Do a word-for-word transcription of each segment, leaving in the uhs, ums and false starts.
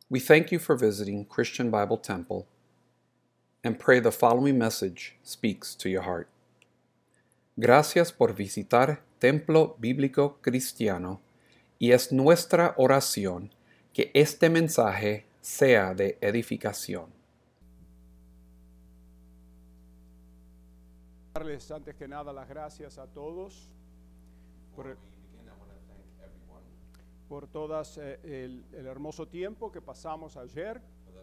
We thank you for visiting Christian Bible Temple and pray the following message speaks to your heart. Gracias por visitar Templo Bíblico Cristiano y es nuestra oración que este mensaje sea de edificación. Darles antes que nada las gracias a todos por, por todas eh, el, el hermoso tiempo que pasamos ayer.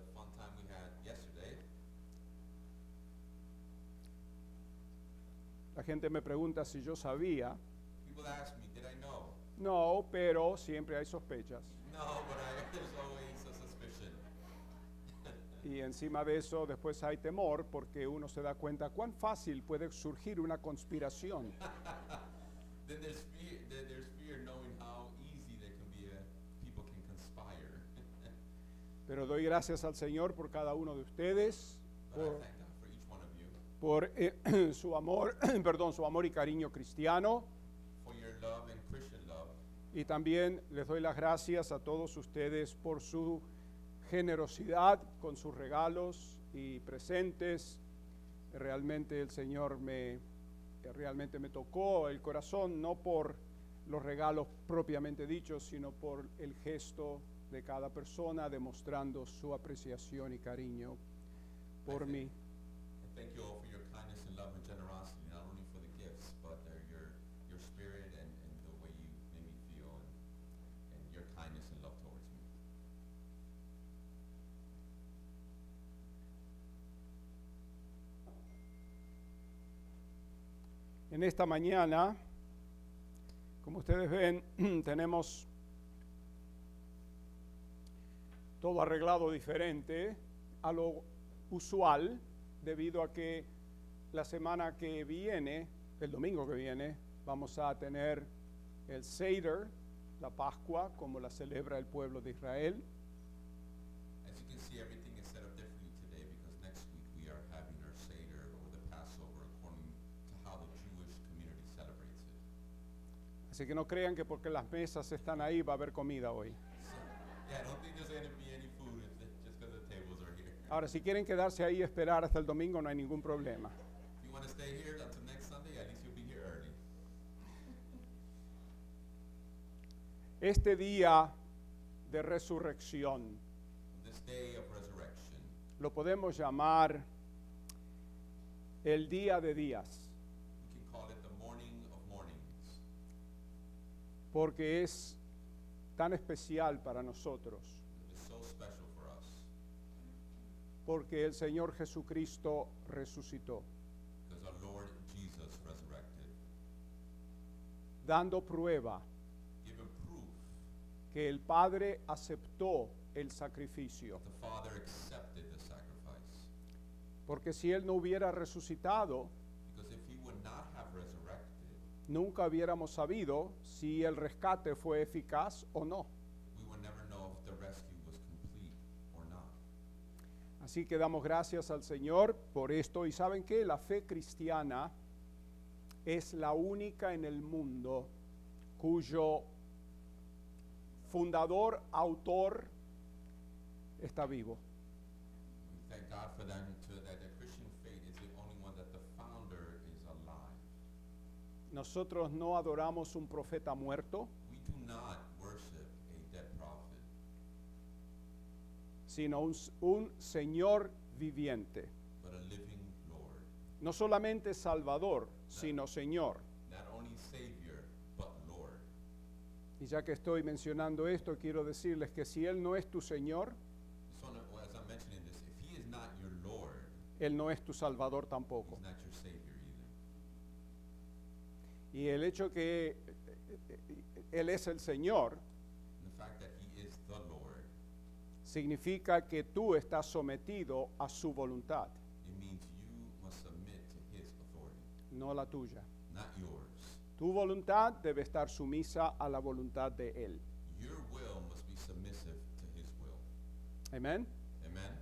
La gente me pregunta si yo sabía. People ask me, did I know? No, pero siempre hay sospechas. No, but I, there's always a suspicion. Y encima de eso después hay temor porque uno se da cuenta cuán fácil puede surgir una conspiración. Then there's fear, then there's fear knowing how easy there can be a, people can conspire. Pero doy gracias al Señor por cada uno de ustedes, But I por, thank God for each one of you, por eh, su amor, perdón, su amor y cariño cristiano. for your love and Christian love. Y también les doy las gracias a todos ustedes por su generosidad con sus regalos y presentes. Realmente el Señor me, realmente me tocó el corazón, no por los regalos propiamente dichos, sino por el gesto de cada persona demostrando su apreciación y cariño por mí. And thank you all for your kindness and love and generosity, not only for the gifts, but uh, your your spirit and, and the way you made me feel and, and your kindness and love towards me. En esta mañana, como ustedes ven, tenemos todo arreglado diferente a lo usual, debido a que la semana que viene, el domingo que viene, vamos a tener el Seder, la Pascua, como la celebra el pueblo de Israel. As you can see, everything is set up differently today because next week we are having our Seder or the Passover according to how the Jewish community celebrates it. Así que no crean que porque las mesas están ahí va a haber comida hoy. So, yeah, I don't think there's going to be any food if the, just because the tables are here. Ahora, si quieren quedarse ahí y esperar hasta el domingo, no hay ningún problema. If you want to stay here until next Sunday, at least you'll be here early. Este día de resurrección This day of resurrection, lo podemos llamar el día de días, we can call it the morning of mornings porque es tan especial para nosotros, it is so special for us porque el Señor Jesucristo resucitó, because our Lord Jesus resurrected, dando prueba giving proof que el Padre aceptó el sacrificio, that the Father accepted the sacrifice. porque si Él no hubiera resucitado, Because if he would not have resurrected, nunca hubiéramos sabido si el rescate fue eficaz o no. we would never know if the rescue was complete or not. Así que damos gracias al Señor por esto. Y saben que la fe cristiana es la única en el mundo cuyo fundador, autor, está vivo. We thank God for that, to, that the Christian faith is the only one that the founder is alive. Nosotros no adoramos un profeta muerto, We do not worship a dead prophet, sino un, un Señor viviente. but a living Lord. No solamente Salvador, sino Señor. Not only Savior, but Lord. Y ya que estoy mencionando esto, quiero decirles que si Él no es tu Señor, So, as I'm mentioning this, if he is not your Lord, Él no es tu Salvador tampoco. he's not your Savior either. Y el hecho que Él es el Señor And the fact that he is the Lord, significa que tú estás sometido a su voluntad, it means you must submit to his authority, no la tuya. not yours. Tu voluntad debe estar sumisa a la voluntad de Él. Your will must be submissive to his will. Amén. Amen?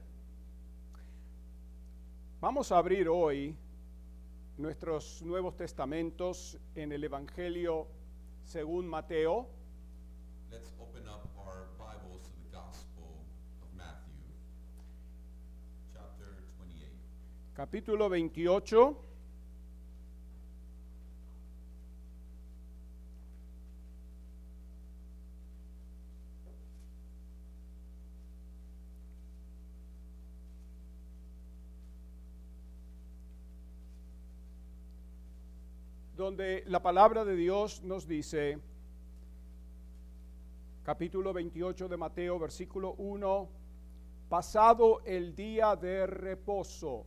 Vamos a abrir hoy nuestros Nuevos Testamentos en el Evangelio según Mateo, Let's open up our Bibles to the Gospel of capítulo veintiocho. Donde la palabra de Dios nos dice, capítulo veintiocho de Mateo, versículo uno, pasado el día de reposo,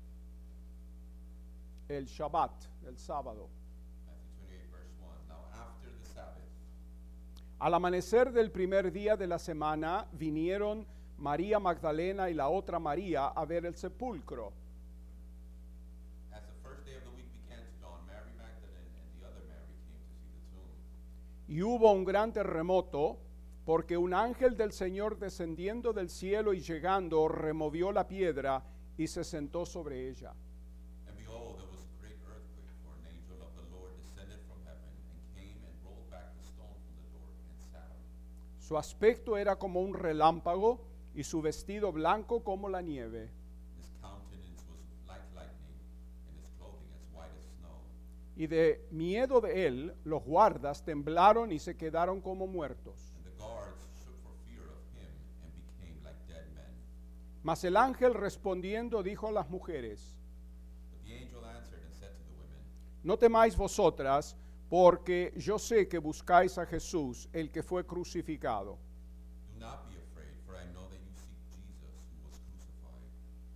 el Shabbat, el sábado. Matthew twenty-eight, verse one. Now after the Sabbath, Al amanecer del primer día de la semana vinieron María Magdalena y la otra María a ver el sepulcro. as the first day of the week began to dawn, Mary Magdalene and the other Mary came to see the tomb. Y hubo un gran terremoto, porque un ángel del Señor descendiendo del cielo y llegando removió la piedra y se sentó sobre ella. And behold, there was a great earthquake, for an angel of the Lord descended from heaven, and came and rolled back the stone from the door, and sat on it. Su aspecto era como un relámpago y su vestido blanco como la nieve. His countenance was like lightning, and his clothing as white as snow. Y de miedo de él, los guardas temblaron y se quedaron como muertos. And the guards shook for fear of him, and became like dead men. Mas el ángel respondiendo dijo a las mujeres, But the angel answered and said to the women, no temáis vosotras, porque yo sé que buscáis a Jesús, el que fue crucificado. Do not be afraid, for I know that you seek Jesus, who was crucified.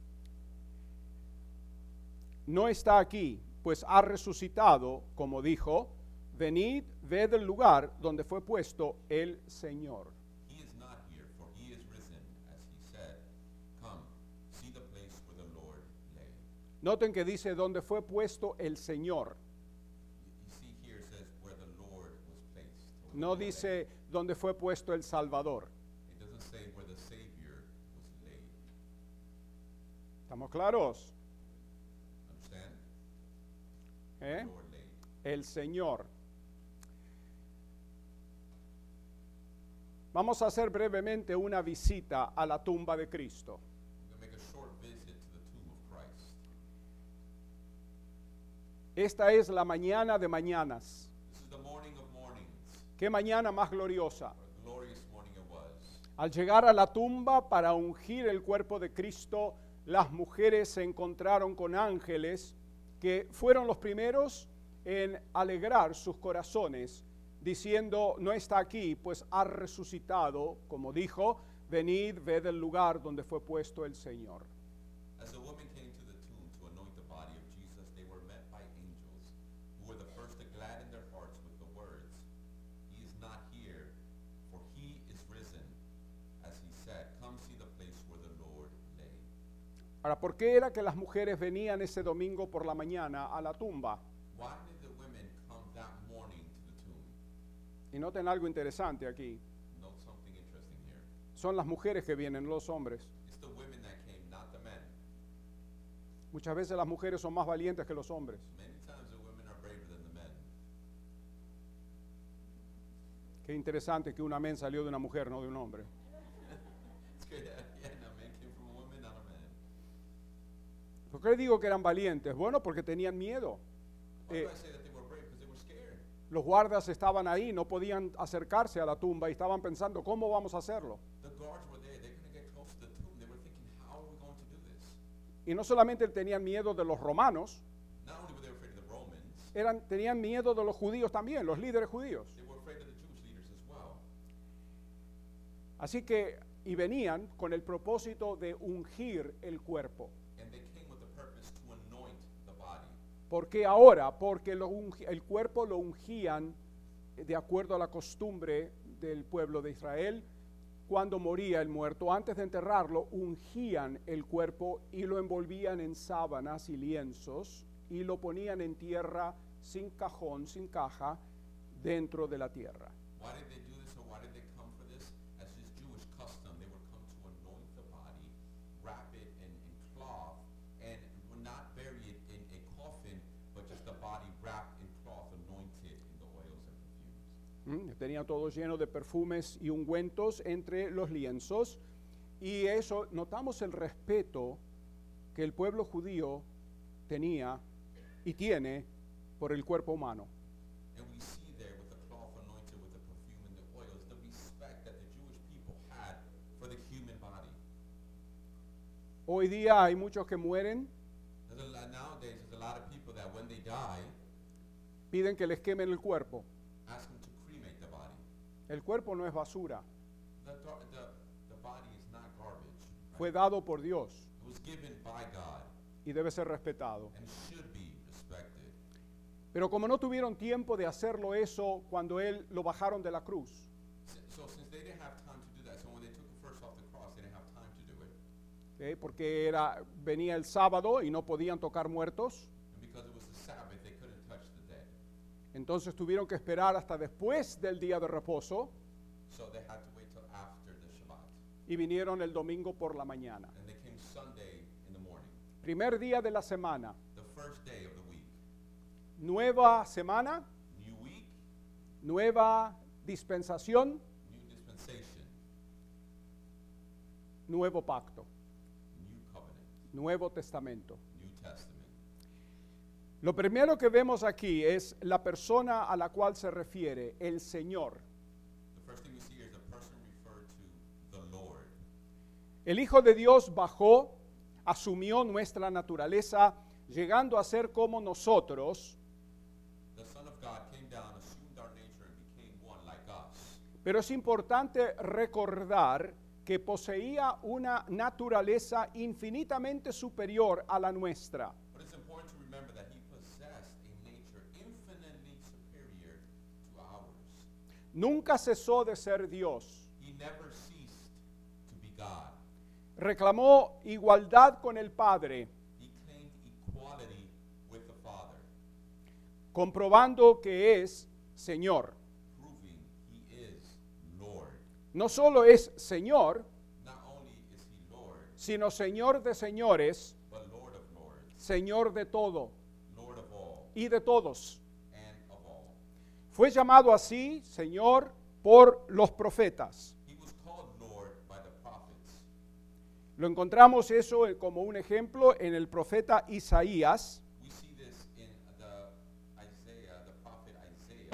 No está aquí, pues ha resucitado, como dijo, venid, ved el lugar donde fue puesto el Señor. He is not here, for he is risen, as he said. Come, see the place where the Lord lay. Noten que dice donde fue puesto el Señor. You you see here it says where the Lord was placed. or No where he lay. dice donde fue puesto el Salvador. It doesn't say where the Savior was laid. ¿Estamos claros? Understand? ¿Eh? Lord laid. El Señor. Vamos a hacer brevemente una visita a la tumba de Cristo. We're going to make a short visit to the tomb of Christ. Esta es la mañana de mañanas. This is the morning of mornings. ¿Qué mañana más gloriosa? What a glorious morning it was. Al llegar a la tumba para ungir el cuerpo de Cristo, las mujeres se encontraron con ángeles que fueron los primeros en alegrar sus corazones, diciendo, no está aquí, pues ha resucitado, como dijo, venid, ved el lugar donde fue puesto el Señor. As the women came to the tomb to anoint the body of Jesus, they were met by angels, who were the first to gladden their hearts with the words, He is not here, for he is risen. As he said, come see the place where the Lord lay. Ahora, ¿por qué era que las mujeres venían ese domingo por la mañana a la tumba? Why did the women come that morning to the tomb? Y noten algo interesante aquí. Note something interesting here. Son las mujeres que vienen, los hombres. It's the women that came, not the men. Muchas veces las mujeres son más valientes que los hombres. Many times the women are braver than the men. Qué interesante que un amén salió de una mujer, no de un hombre. It's good that, yeah, a man came from a woman, not a man. ¿Por qué digo que eran valientes? Bueno, porque tenían miedo. Why Eh, do I say that they were brave? Because they were scared. Los guardas estaban ahí, no podían acercarse a la tumba y estaban pensando, ¿cómo vamos a hacerlo? The guards were there. They're going to get close to the tomb. They were thinking, how are we going to do this? Y no solamente tenían miedo de los romanos, Not only were they afraid of the Romans, eran, tenían miedo de los judíos también, los líderes judíos. they were afraid of the Jewish leaders as well. Así que, y venían con el propósito de ungir el cuerpo. And they came with the purpose to anoint the body. ¿Por qué ahora? Porque lo ungi- el cuerpo lo ungían de acuerdo a la costumbre del pueblo de Israel. Cuando moría el muerto, antes de enterrarlo, ungían el cuerpo y lo envolvían en sábanas y lienzos y lo ponían en tierra sin cajón, sin caja, dentro de la tierra. Why did they do this, or why did they come for this? As is Jewish custom, they would come to anoint the body, wrap it in, in cloth, and would not bury it in a coffin, but just the body wrapped in cloth, anointed in the oils and perfumes. ¿Mm? Tenía todo lleno de perfumes y ungüentos entre los lienzos. Y eso, notamos el respeto que el pueblo judío tenía y tiene por el cuerpo humano. And we see there with the cloth anointed with the perfume and the oils, the respect that the Jewish people had for the human body. Hoy día hay muchos que mueren, There's a lot, nowadays, there's a lot of people that when they die, piden que les quemen el cuerpo. ask them to cremate the body. El cuerpo no es basura, The, gar- the, the body is not garbage. Right? fue dado por Dios It was given by God y debe ser respetado. and should be respected. Pero como no tuvieron tiempo de hacerlo eso cuando él lo bajaron de la cruz, Si- So since they didn't have time to do that, so when they took it first off the cross, they didn't have time to do it. ¿ok? Porque era, venía el sábado y no podían tocar muertos, And because it was the Sabbath, they couldn't touch the dead. entonces tuvieron que esperar hasta después del día de reposo So they had to wait till after the Shabbat. y vinieron el domingo por la mañana. And they came Sunday in the morning, Primer día de la semana, the first day of the week. nueva semana, New week, nueva dispensación, new dispensation, nuevo pacto, new covenant, nuevo testamento. new testament. Lo primero que vemos aquí es la persona a la cual se refiere, el Señor. The first thing we see here is the person referred to, the Lord. El Hijo de Dios bajó, asumió nuestra naturaleza, llegando a ser como nosotros, The Son of God came down, assumed our nature, and became one like us. pero es importante recordar que poseía una naturaleza infinitamente superior a la nuestra. But it's important to remember that he possessed a nature infinitely superior to ours. Nunca cesó de ser Dios. He never ceased to be God. Reclamó igualdad con el Padre, He claimed equality with the Father, comprobando que es Señor. proving he is Lord. No solo es Señor, Not only is he Lord, sino Señor de señores, but Lord of lords, Señor de todo Lord of all, y de todos. and of all. Fue llamado así, Señor, por los profetas. He was called Lord by the prophets. Lo encontramos eso eh, como un ejemplo en el profeta Isaías, We see this in the Isaiah, the prophet Isaiah,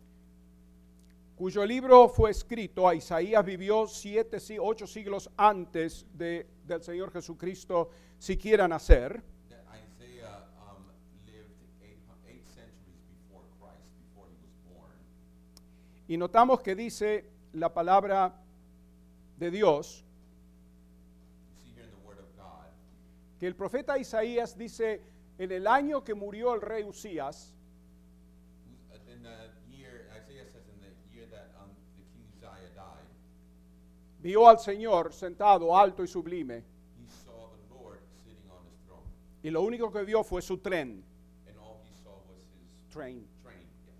cuyo libro fue escrito. Isaías vivió siete, sí, ocho siglos antes de, del Señor Jesucristo siquiera nacer. that Isaiah um, lived eight, eight centuries before Christ, before he was born. Y notamos que dice la palabra de Dios, You see here in the Word of God, que el profeta Isaías dice, en el año que murió el rey Usías, who's- uh, in the year, Isaiah says in the year that um, the king Uzziah died, vio al Señor sentado alto y sublime, he saw the Lord sitting on his throne, y lo único que vio fue su tren, and all he saw was his train. train. Yes.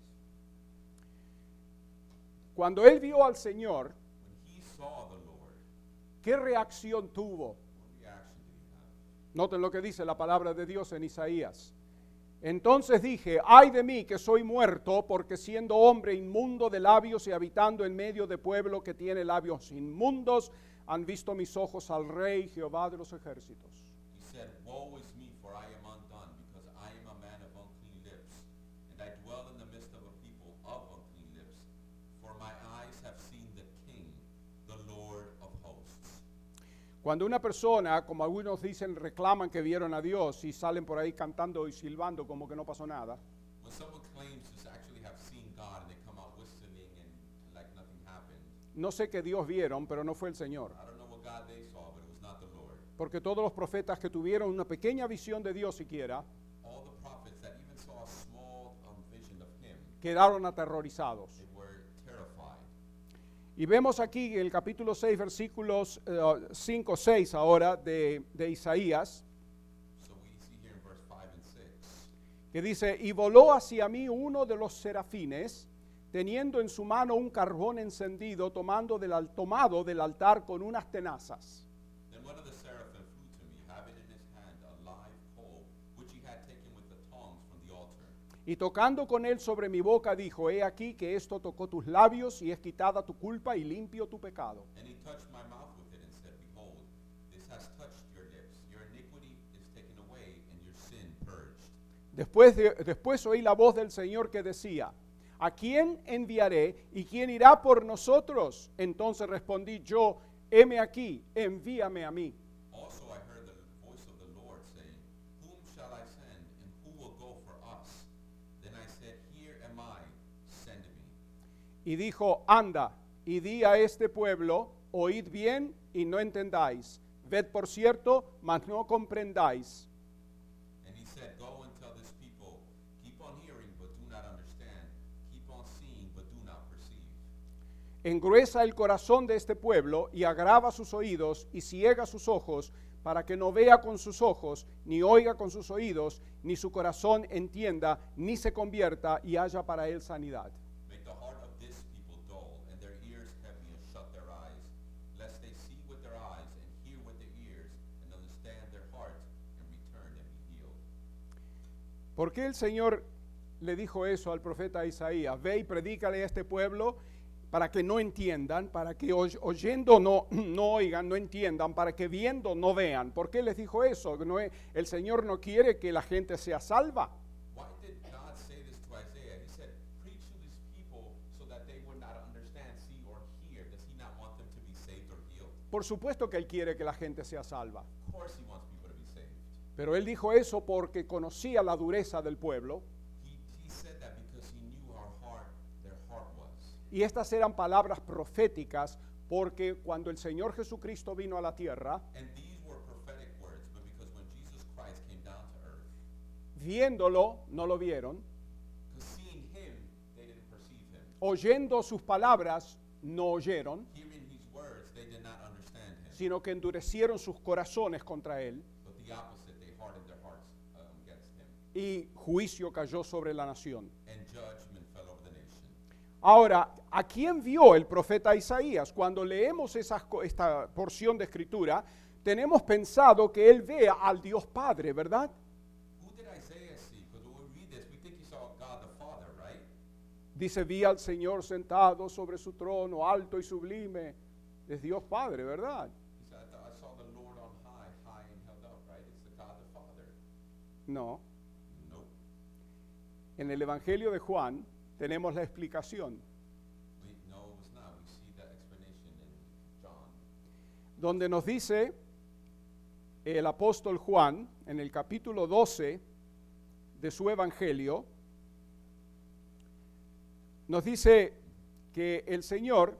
Cuando él vio al Señor, When he saw the Lord, ¿qué reacción tuvo? what reaction did he have? Noten lo que dice la palabra de Dios en Isaías. Entonces dije, ay de mí que soy muerto, porque siendo hombre inmundo de labios y habitando en medio de pueblo que tiene labios inmundos, han visto mis ojos al Rey Jehová de los ejércitos. He said, Woe is me, for I am undone, because I am a man of unclean lips, and I dwell in the midst of a people of unclean lips. For my eyes have seen the King, the Lord of hosts. Cuando una persona, como algunos dicen, reclaman que vieron a Dios y salen por ahí cantando y silbando como que no pasó nada, When someone claims to actually have seen God and they come out whistling and like nothing happened, no sé qué Dios vieron, pero no fue el Señor. I don't know what God they saw, but it was not the Lord. Porque todos los profetas que tuvieron una pequeña visión de Dios siquiera, All the prophets that even saw a small um, vision of him, quedaron aterrorizados. they were terrified. Y vemos aquí en el capítulo seis, versículos cinco, seis ahora de, de Isaías, So we see here in verse five and six, que dice, y voló hacia mí uno de los serafines, teniendo en su mano un carbón encendido, tomando del, al- tomado del altar con unas tenazas. Then one of the seraphim flew to me, having in his hand a live coal, which he had taken with the tongs from the altar. Y tocando con él sobre mi boca, dijo, he aquí que esto tocó tus labios y es quitada tu culpa y limpio tu pecado. And he touched my mouth with it and said, Behold, this has touched your lips. Your iniquity is Después, de, después oí la voz del Señor que decía, ¿a quién enviaré y quién irá por nosotros? Entonces respondí yo, heme aquí, envíame a mí. Also I heard the voice of the Lord saying, Whom shall I send, and who will go for us? Then I said, Here am I, send me. Y dijo, anda, y di a este pueblo, oíd bien y no entendáis. Ved por cierto, mas no comprendáis. And he said, Go and tell this people, keep on hearing, but do not understand. Keep on seeing, but do not perceive. Engruesa el corazón de este pueblo y agrava sus oídos y ciega sus ojos para que no vea con sus ojos, ni oiga con sus oídos, ni su corazón entienda, ni se convierta y haya para él sanidad. Make the heart of this people dull, and their ears heavy, and shut their eyes, lest they see with their eyes, and hear with their ears, and understand their heart, and return and be healed. ¿Por qué el Señor le dijo eso al profeta Isaías? Ve y predícale a este pueblo para que no entiendan, para que oy- oyendo no, no oigan, no entiendan, para que viendo no vean. ¿Por qué les dijo eso? No es- el Señor no quiere que la gente sea salva. Why did God say this to Isaiah? He said, Preach to these people so that they would not understand, see, or hear. Does he not want them to be saved or healed? Por supuesto que Él quiere que la gente sea salva. Of course he wants people to be saved. Pero Él dijo eso porque conocía la dureza del pueblo. He, he said that because he knew how hard their heart was. Y estas eran palabras proféticas porque cuando el Señor Jesucristo vino a la tierra, And these were prophetic words, but because when Jesus Christ came down to earth, viéndolo, no lo vieron, because seeing him, they didn't perceive him. oyendo sus palabras, no oyeron, Hearing his words, they did not understand him. sino que endurecieron sus corazones contra Él, But the opposite, they hardened their hearts um, against him. y juicio cayó sobre la nación. And judgment fell over the nation. Ahora, ¿a quién vio el profeta Isaías? Cuando leemos esas co- esta porción de escritura, tenemos pensado que él ve al Dios Padre, ¿verdad? Who did Isaiah see? Because when we read this, we think he saw God the Father, right? Dice, vi al Señor sentado sobre su trono, alto y sublime. Es Dios Padre, ¿verdad? He said, I, thought I saw the Lord on high, high and held up, right? It's the God the Father. No. Nope. En el Evangelio de Juan tenemos la explicación, We, no, it was not. We see that explanation in John. donde nos dice el apóstol Juan, en el capítulo doce de su Evangelio, nos dice que el Señor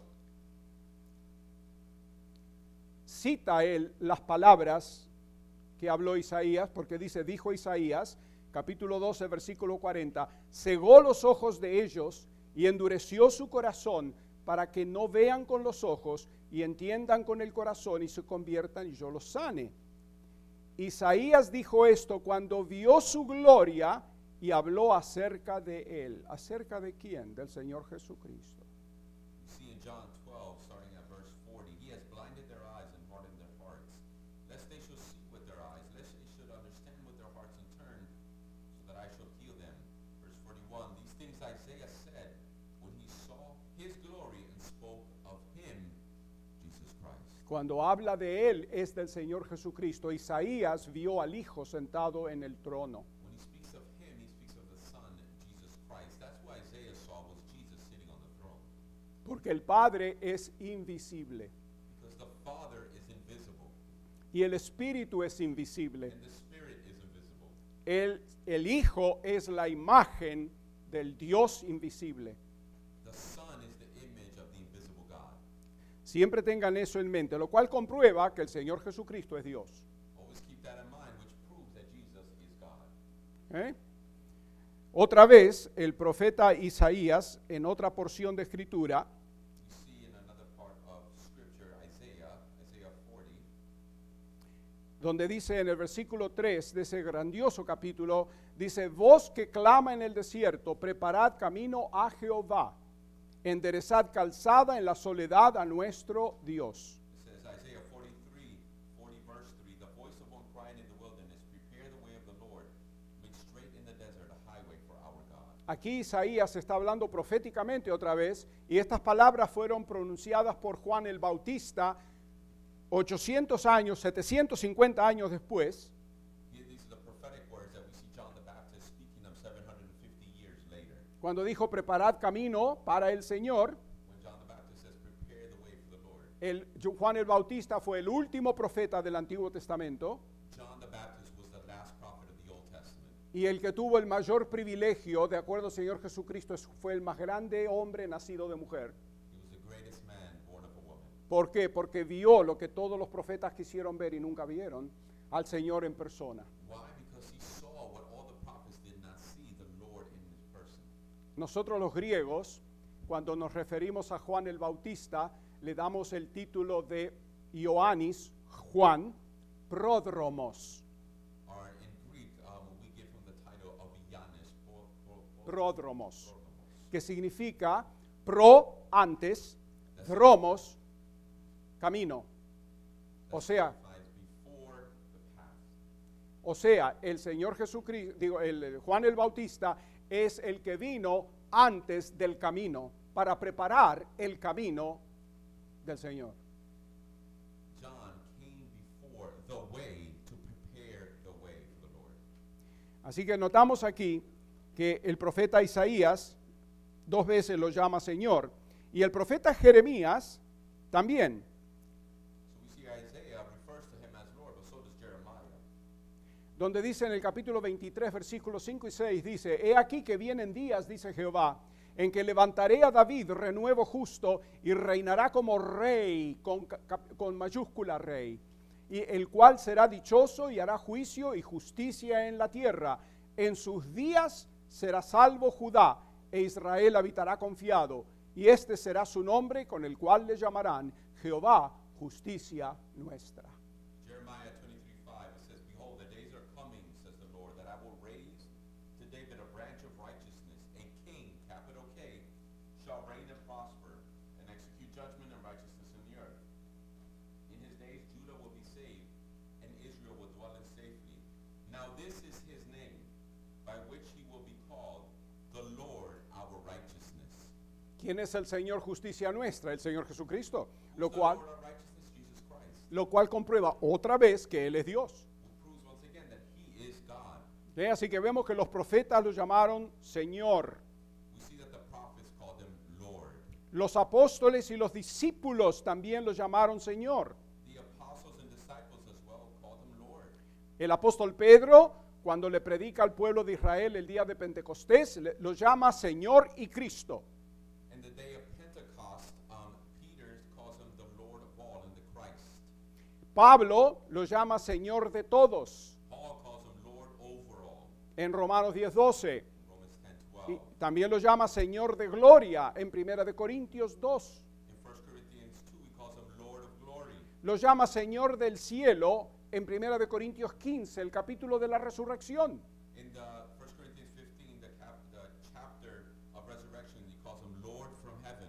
cita a él las palabras que habló Isaías, porque dice, dijo Isaías, capítulo doce, versículo cuarenta, cegó los ojos de ellos y endureció su corazón para que no vean con los ojos y entiendan con el corazón y se conviertan y yo los sane. Isaías dijo esto cuando vio su gloria y habló acerca de él. ¿Acerca de quién? Del Señor Jesucristo. You see in John twelve, starting at verse forty, he has blinded their eyes and hardened their hearts, lest they should see with their eyes, lest they should understand with their hearts and turn, so that I shall heal them. Verse forty-one, these things Isaiah said when he saw his glory and spoke of him, Jesus Christ. Cuando habla de él es del Señor Jesucristo. Isaías vio al Hijo sentado en el trono. When he speaks of him, he speaks of the Son, Jesus Christ. That's who Isaiah saw was Jesus sitting on the throne. Porque el Padre es invisible Because the Father is invisible, y el Espíritu es invisible. and the Spirit is invisible. El, el Hijo es la imagen del Dios invisible. The Son is the image of the invisible God. Siempre tengan eso en mente, lo cual comprueba que el Señor Jesucristo es Dios. Always keep that in mind, which proves that Jesus is God. ¿Eh? Otra vez, el profeta Isaías, en otra porción de escritura, You see in another part of Scripture, Isaiah, Isaiah forty, donde dice en el versículo tres de ese grandioso capítulo, dice, voz que clama en el desierto, preparad camino a Jehová, enderezad calzada en la soledad a nuestro Dios. it says, Isaiah forty-three, forty verse three, the voice of one crying in the wilderness, prepare the way of the Lord, make straight in the desert a highway for our God. Aquí Isaías está hablando proféticamente otra vez, y estas palabras fueron pronunciadas por Juan el Bautista ochocientos años, setecientos cincuenta años después, Here, these are the prophetic words that we see John the Baptist speaking Cuando dijo preparad camino para el Señor, when John the Baptist says, prepare the way for the Lord, el, Juan el Bautista fue el último profeta del Antiguo Testamento John the Baptist was the last prophet of the Old Testament. y el que tuvo el mayor privilegio, de acuerdo al Señor Jesucristo, es- fue el más grande hombre nacido de mujer. He was the greatest man born of a woman. ¿Por qué? Porque vio lo que todos los profetas quisieron ver y nunca vieron, al Señor en persona. Why? Because he saw what all the prophets did not see, the Lord in his person. Nosotros los griegos, cuando nos referimos a Juan el Bautista, le damos el título de Ioannis, Juan, pródromos. Or in Greek, um, we give him the title of Ioannis, pro, pro, pro, Pródromos, Prodromos. que significa pro, antes, dromos, camino. O sea, Signifies before the path. o sea, el Señor Jesucristo, digo, el, el Juan el Bautista es el que vino antes del camino para preparar el camino del Señor. John came before the way to prepare the way for the Lord. Así que notamos aquí que el profeta Isaías dos veces lo llama Señor y el profeta Jeremías también. So we see Isaiah refers to him as Lord, but so does Jeremiah. Donde dice en el capítulo veintitrés, versículos cinco y seis, dice, he aquí que vienen días, dice Jehová, en que levantaré a David renuevo justo y reinará como rey, con, cap- con mayúscula rey, y el cual será dichoso y hará juicio y justicia en la tierra. En sus días será salvo Judá, e Israel habitará confiado, y este será su nombre con el cual le llamarán Jehová, justicia nuestra. Jeremiah twenty-three five, it says, behold, the days are coming, says the Lord, that I will raise to David a branch of righteousness, a king, capital K, shall reign and prosper, and execute judgment and righteousness in the earth. In his days Judah will be saved, and Israel will dwell in safety. Now this is his name, by which he will be called, the Lord our righteousness. ¿Quién es el Señor justicia nuestra? El Señor Jesucristo, lo Who's the cual, Lord our righteousness? Jesus Christ, lo cual comprueba otra vez que Él es Dios. who proves once again that he is God. ¿Sí? Así que vemos que los profetas lo llamaron Señor. We see that the prophets called him Lord. Los apóstoles y los discípulos también lo llamaron Señor. The apostles and disciples as well called him Lord. El apóstol Pedro, cuando le predica al pueblo de Israel el día de Pentecostés, le- lo llama Señor y Cristo. In the day of Pentecost, um, Peter calls him the Lord of all and the Christ. Pablo lo llama Señor de todos Paul calls him Lord over all en Romanos diez doce. in Romans ten Y twelve. también lo llama Señor de gloria en Primera de Corintios dos. In First Corinthians two, he calls him Lord of glory. Lo llama Señor del cielo en Primera de Corintios quince, el capítulo de la resurrección. In the First Corinthians fifteen, the, cap, the chapter of resurrection, he calls him Lord from heaven.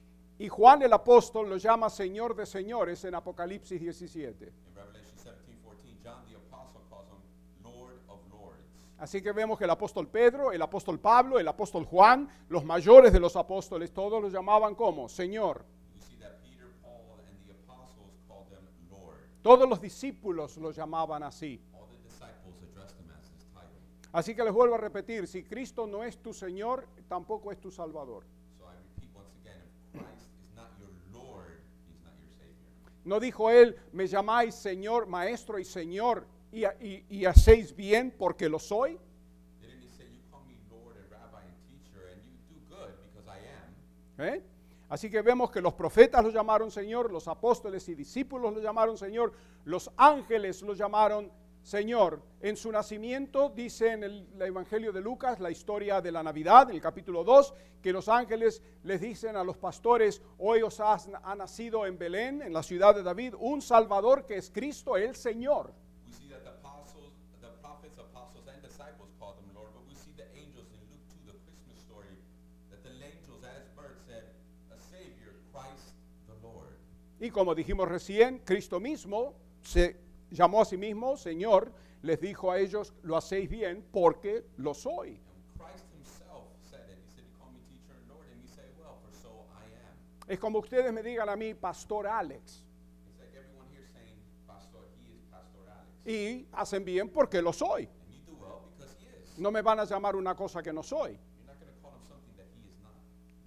Y Juan el apóstol lo llama Señor de señores en Apocalipsis diecisiete. In Revelation seventeen fourteen, John the apostle calls him Lord of lords. Así que vemos que el apóstol Pedro, el apóstol Pablo, el apóstol Juan, los mayores de los apóstoles, todos lo llamaban como Señor. We see that Peter, Paul, and the apostles called him Lord. Todos los discípulos lo llamaban así. All the disciples addressed him as his title. Así que les vuelvo a repetir, si Cristo no es tu Señor, tampoco es tu Salvador. So I repeat once again, if Christ is not your Lord, he's not your Savior. No dijo él, me llamáis Señor, Maestro y Señor, y, y- y hacéis bien porque lo soy. Didn't he say, you call me Lord and Rabbi and teacher, and you do good because I am? ¿Eh? Así que vemos que los profetas lo llamaron Señor, los apóstoles y discípulos lo llamaron Señor, los ángeles lo llamaron Señor. En su nacimiento, dice en el, el Evangelio de Lucas, la historia de la Navidad, en el capítulo dos, que los ángeles les dicen a los pastores, hoy os ha, ha nacido en Belén, en la ciudad de David, un Salvador que es Cristo, el Señor. We see that the apostles, the prophets, apostles, and disciples called him Lord, but we see the angels in Luke two, the Christmas story, that the angels at his birth said, a Savior, Christ the Lord. Y como dijimos recién, Cristo mismo se llamó a sí mismo Señor, les dijo a ellos, lo hacéis bien porque lo soy. And Christ himself said it. He said, you call me teacher and Lord, and we say, well, for so I am. Es como ustedes me digan a mí, Pastor Alex, It's like everyone here saying, Pastor, he is Pastor Alex. y hacen bien porque lo soy. And you do well because he is. No me van a llamar una cosa que no soy. You're not going to call him something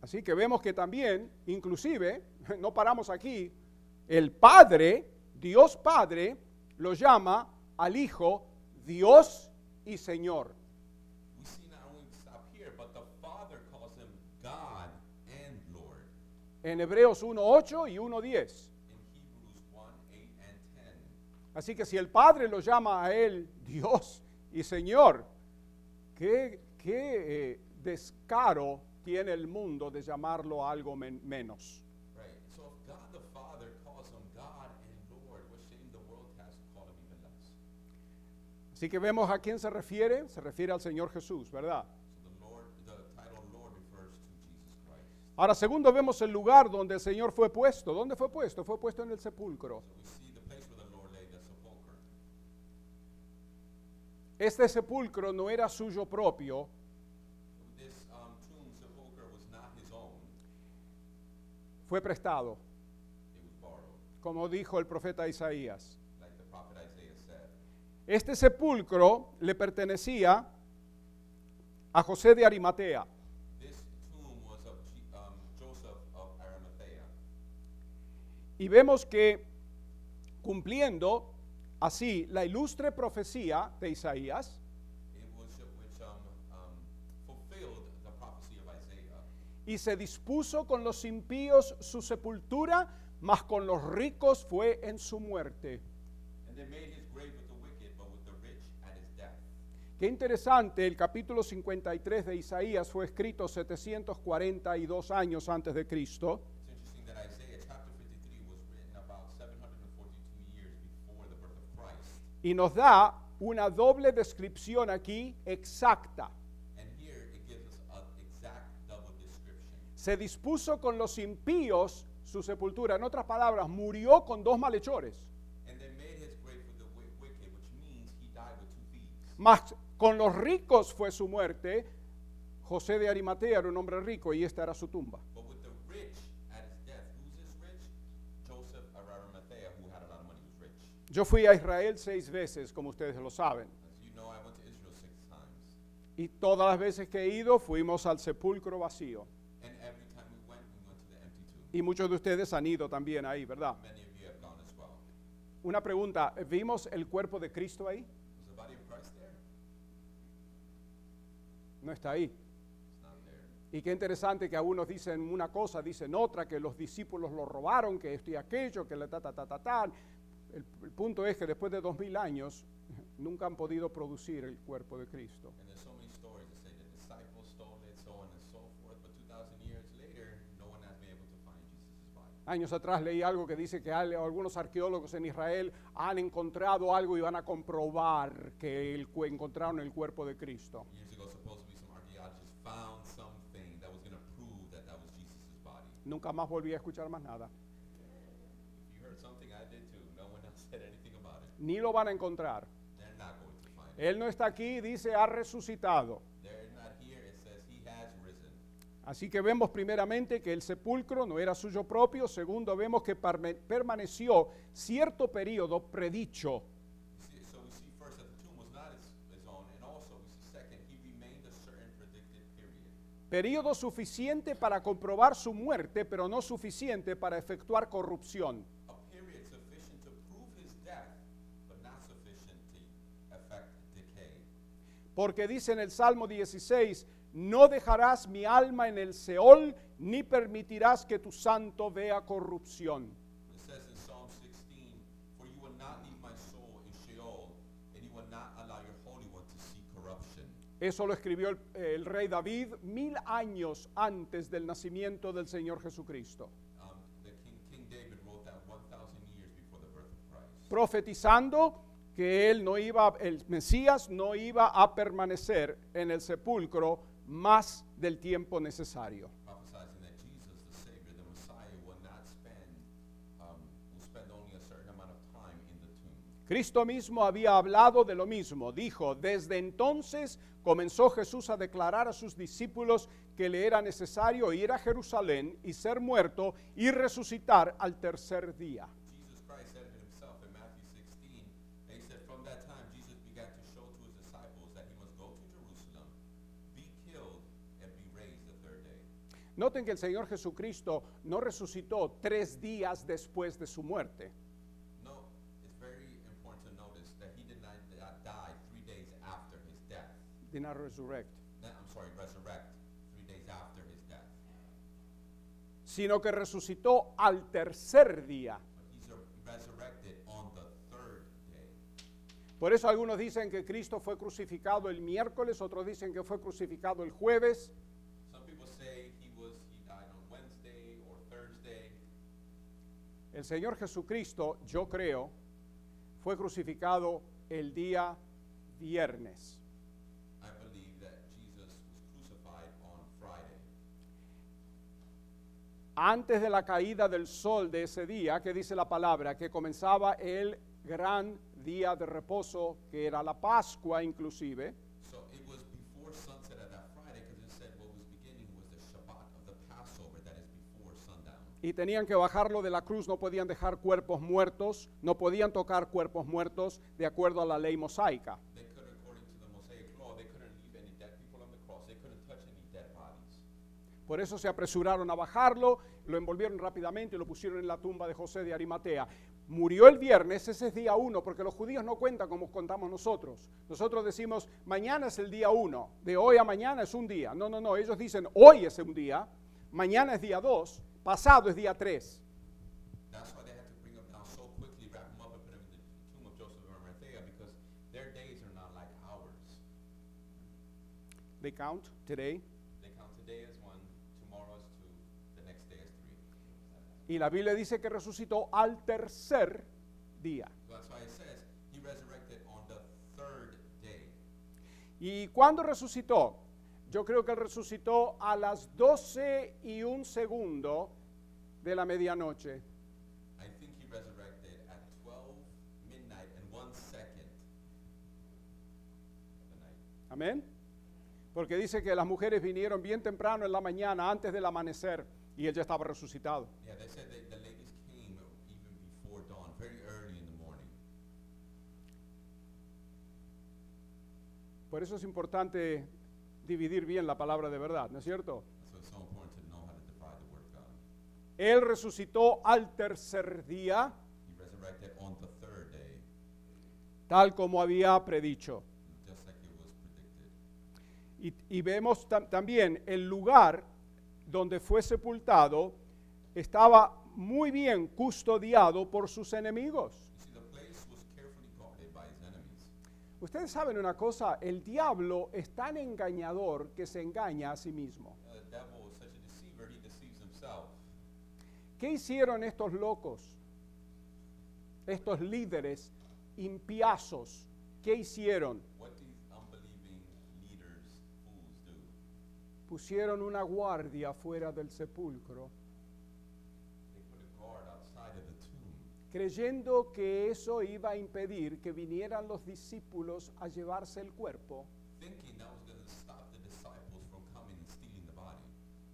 Así que vemos que también, inclusive, no paramos aquí, el Padre, Dios Padre, lo llama al Hijo Dios y Señor. We see not only stop here, but the Father calls him God and Lord. En Hebreos uno ocho y uno diez. In Hebrews one, eight and ten. Así que si el Padre lo llama a Él Dios y Señor, ¿qué, qué eh, descaro tiene el mundo de llamarlo algo men- menos? Right. So if God the Father calls him God and Lord, what shame the world has to call him even less. Así que vemos a quién se refiere, se refiere al Señor Jesús, ¿verdad? So the Lord, the title Lord refers to Jesus Christ. Ahora, segundo, vemos el lugar donde el Señor fue puesto. ¿Dónde fue puesto? Fue puesto en el sepulcro. So we see the place where the Lord laid the sepulchre. Este sepulcro no era suyo propio, This um, tomb sepulchre was not his own. fue prestado, It was borrowed, como dijo el profeta Isaías. like the prophet Isaiah said. Este sepulcro le pertenecía a José de Arimatea. This tomb was of G- um, Joseph of Arimathea. Y vemos que cumpliendo así la ilustre profecía de Isaías, It was uh, which um, um, fulfilled the prophecy of Isaiah. y se dispuso con los impíos su sepultura, mas con los ricos fue en su muerte. And they made his grave with the wicked, but with the rich at his death. Qué interesante, el capítulo cincuenta y tres de Isaías fue escrito setecientos cuarenta y dos años antes de Cristo. It's interesting that Isaiah chapter fifty-three was written about seven hundred forty-two years before the birth of Christ. Y nos da una doble descripción aquí exacta. And here it gives us an exact double description. Se dispuso con los impíos su sepultura. En otras palabras, murió con dos malhechores. And they made his grave with the wi- wicked, which means he died with two thieves. Mas con los ricos fue su muerte. José de Arimatea era un hombre rico y esta era su tumba. But with the rich at his death, who's this rich? Joseph of Arimathea, who had a lot of money, was rich. Yo fui a Israel seis veces, como ustedes lo saben. As you know, I went to Israel six times. Y todas las veces que he ido, fuimos al sepulcro vacío. And every time we went, we went to the empty tomb. Y muchos de ustedes han ido también ahí, ¿verdad? Many of you have gone as well. Una pregunta, ¿vimos el cuerpo de Cristo ahí? Was the body of Christ there? No está ahí. It's not there. Y qué interesante que algunos dicen una cosa, dicen otra, que los discípulos lo robaron, que esto y aquello, que la ta, ta, ta, ta, ta. El, el punto es que después de dos mil años nunca han podido producir el cuerpo de Cristo. And there's so many stories that say the disciples stole it, so on and so forth. But two thousand years later, no one has been able to find Jesus' body. Años atrás leí algo que dice que al- algunos arqueólogos en Israel han encontrado algo y van a comprobar que el, cu- encontraron el cuerpo de Cristo. Years ago, supposedly some archaeologists found something that was going to prove that that was Jesus' body. Nunca más volví a escuchar más nada. If you heard something, I did too. No one else said anything about it. Ni lo van a encontrar. They're not going to find it. Él no está aquí, dice, ha resucitado. They're not here. It says he has risen. Así que vemos primeramente que el sepulcro no era suyo propio. Segundo, vemos que parme- permaneció cierto periodo predicho. You see- So we see first that the tomb was not his, his own, and also we see second, he remained a certain predicted period. Periodo suficiente para comprobar su muerte, pero no suficiente para efectuar corrupción. A period sufficient to prove his death, but not sufficient to affect decay. Porque dice en el Salmo dieciséis, no dejarás mi alma en el Seol, ni permitirás que tu santo vea corrupción. It says in Psalm sixteen, for you will not leave my soul in Sheol, and you will not allow your Holy One to see corruption. Eso lo escribió el, el rey David mil años antes del nacimiento del Señor Jesucristo, Um, the King, King David wrote that one thousand years before the birth of Christ. profetizando que él no iba, el Mesías no iba a permanecer en el sepulcro más del tiempo necesario. Prophesizing that Jesus, the Savior, the Messiah, will not spend, um, will spend only a certain amount of time in the tomb. Cristo mismo había hablado de lo mismo. Dijo, desde entonces comenzó Jesús a declarar a sus discípulos que le era necesario ir a Jerusalén y ser muerto y resucitar al tercer día. Jesus Christ said it himself in Matthew sixteen, and he said, from that time Jesus began to show to his disciples that he must go to Jerusalem, be killed, and be raised the third day. Noten que el Señor Jesucristo no resucitó tres días después de su muerte. No, it's very important to notice that he did not uh, die three days after his death. Did not resurrect. No, I'm sorry, resurrect three days after his death. Sino que resucitó al tercer día. But he's uh, resurrected on the third day. Por eso algunos dicen que Cristo fue crucificado el miércoles, otros dicen que fue crucificado el jueves. Some people say he was he died on Wednesday or Thursday. El Señor Jesucristo, yo creo, fue crucificado el día viernes. I believe that Jesus was crucified on Friday. Antes de la caída del sol de ese día, que dice la palabra, que comenzaba el gran día de reposo, que era la Pascua inclusive. So it was before sunset of that Friday, because it said what was beginning was the Shabbat of the Passover, that is before sundown. Y tenían que bajarlo de la cruz, no podían dejar cuerpos muertos, no podían tocar cuerpos muertos de acuerdo a la ley mosaica. They couldn't, according to the Mosaic law, they couldn't leave any dead people on the cross. They couldn't touch any dead bodies. Por eso se apresuraron a bajarlo, lo envolvieron rápidamente y lo pusieron en la tumba de José de Arimatea. Murió el viernes, ese es día uno, porque los judíos no cuentan como contamos nosotros. Nosotros decimos, mañana es el día uno, de hoy a mañana es un día. No, no, no, ellos dicen, hoy es un día, mañana es día dos, pasado es día tres. That's why they had to bring him down so quickly, wrap him up, and put him in the tomb of Joseph of Arimathea, because their days are not like ours. They count today. They count today as one, tomorrow as two, the next day as three. Y la Biblia dice que resucitó al tercer día. So that's why it says he resurrected on the third day. ¿Y cuándo resucitó? Yo creo que él resucitó a las doce y un segundo de la medianoche. I think he resurrected at twelve midnight and one second of the night. Amén. Porque dice que las mujeres vinieron bien temprano en la mañana, antes del amanecer, y él ya estaba resucitado. Yeah, they said that the ladies came even before dawn, very early in the morning. Por eso es importante dividir bien la palabra de verdad, ¿no es cierto? So it's so important to know how to divide the word of God. Él resucitó al tercer día, He resurrected on the third day, tal como había predicho. just like it was predicted. Y, y vemos tam- también el lugar donde fue sepultado estaba muy bien custodiado por sus enemigos. You see, the place was carefully guarded by his enemies. Ustedes saben una cosa, el diablo es tan engañador que se engaña a sí mismo. Uh, the devil is such a deceiver, he deceives himself. ¿Qué hicieron estos locos? Estos líderes impiazos, ¿qué hicieron? What these unbelieving leaders, fools, do? Pusieron una guardia fuera del sepulcro, They put a guard outside of the tomb, creyendo que eso iba a impedir que vinieran los discípulos a llevarse el cuerpo. thinking that was going to stop the disciples from coming and stealing the body.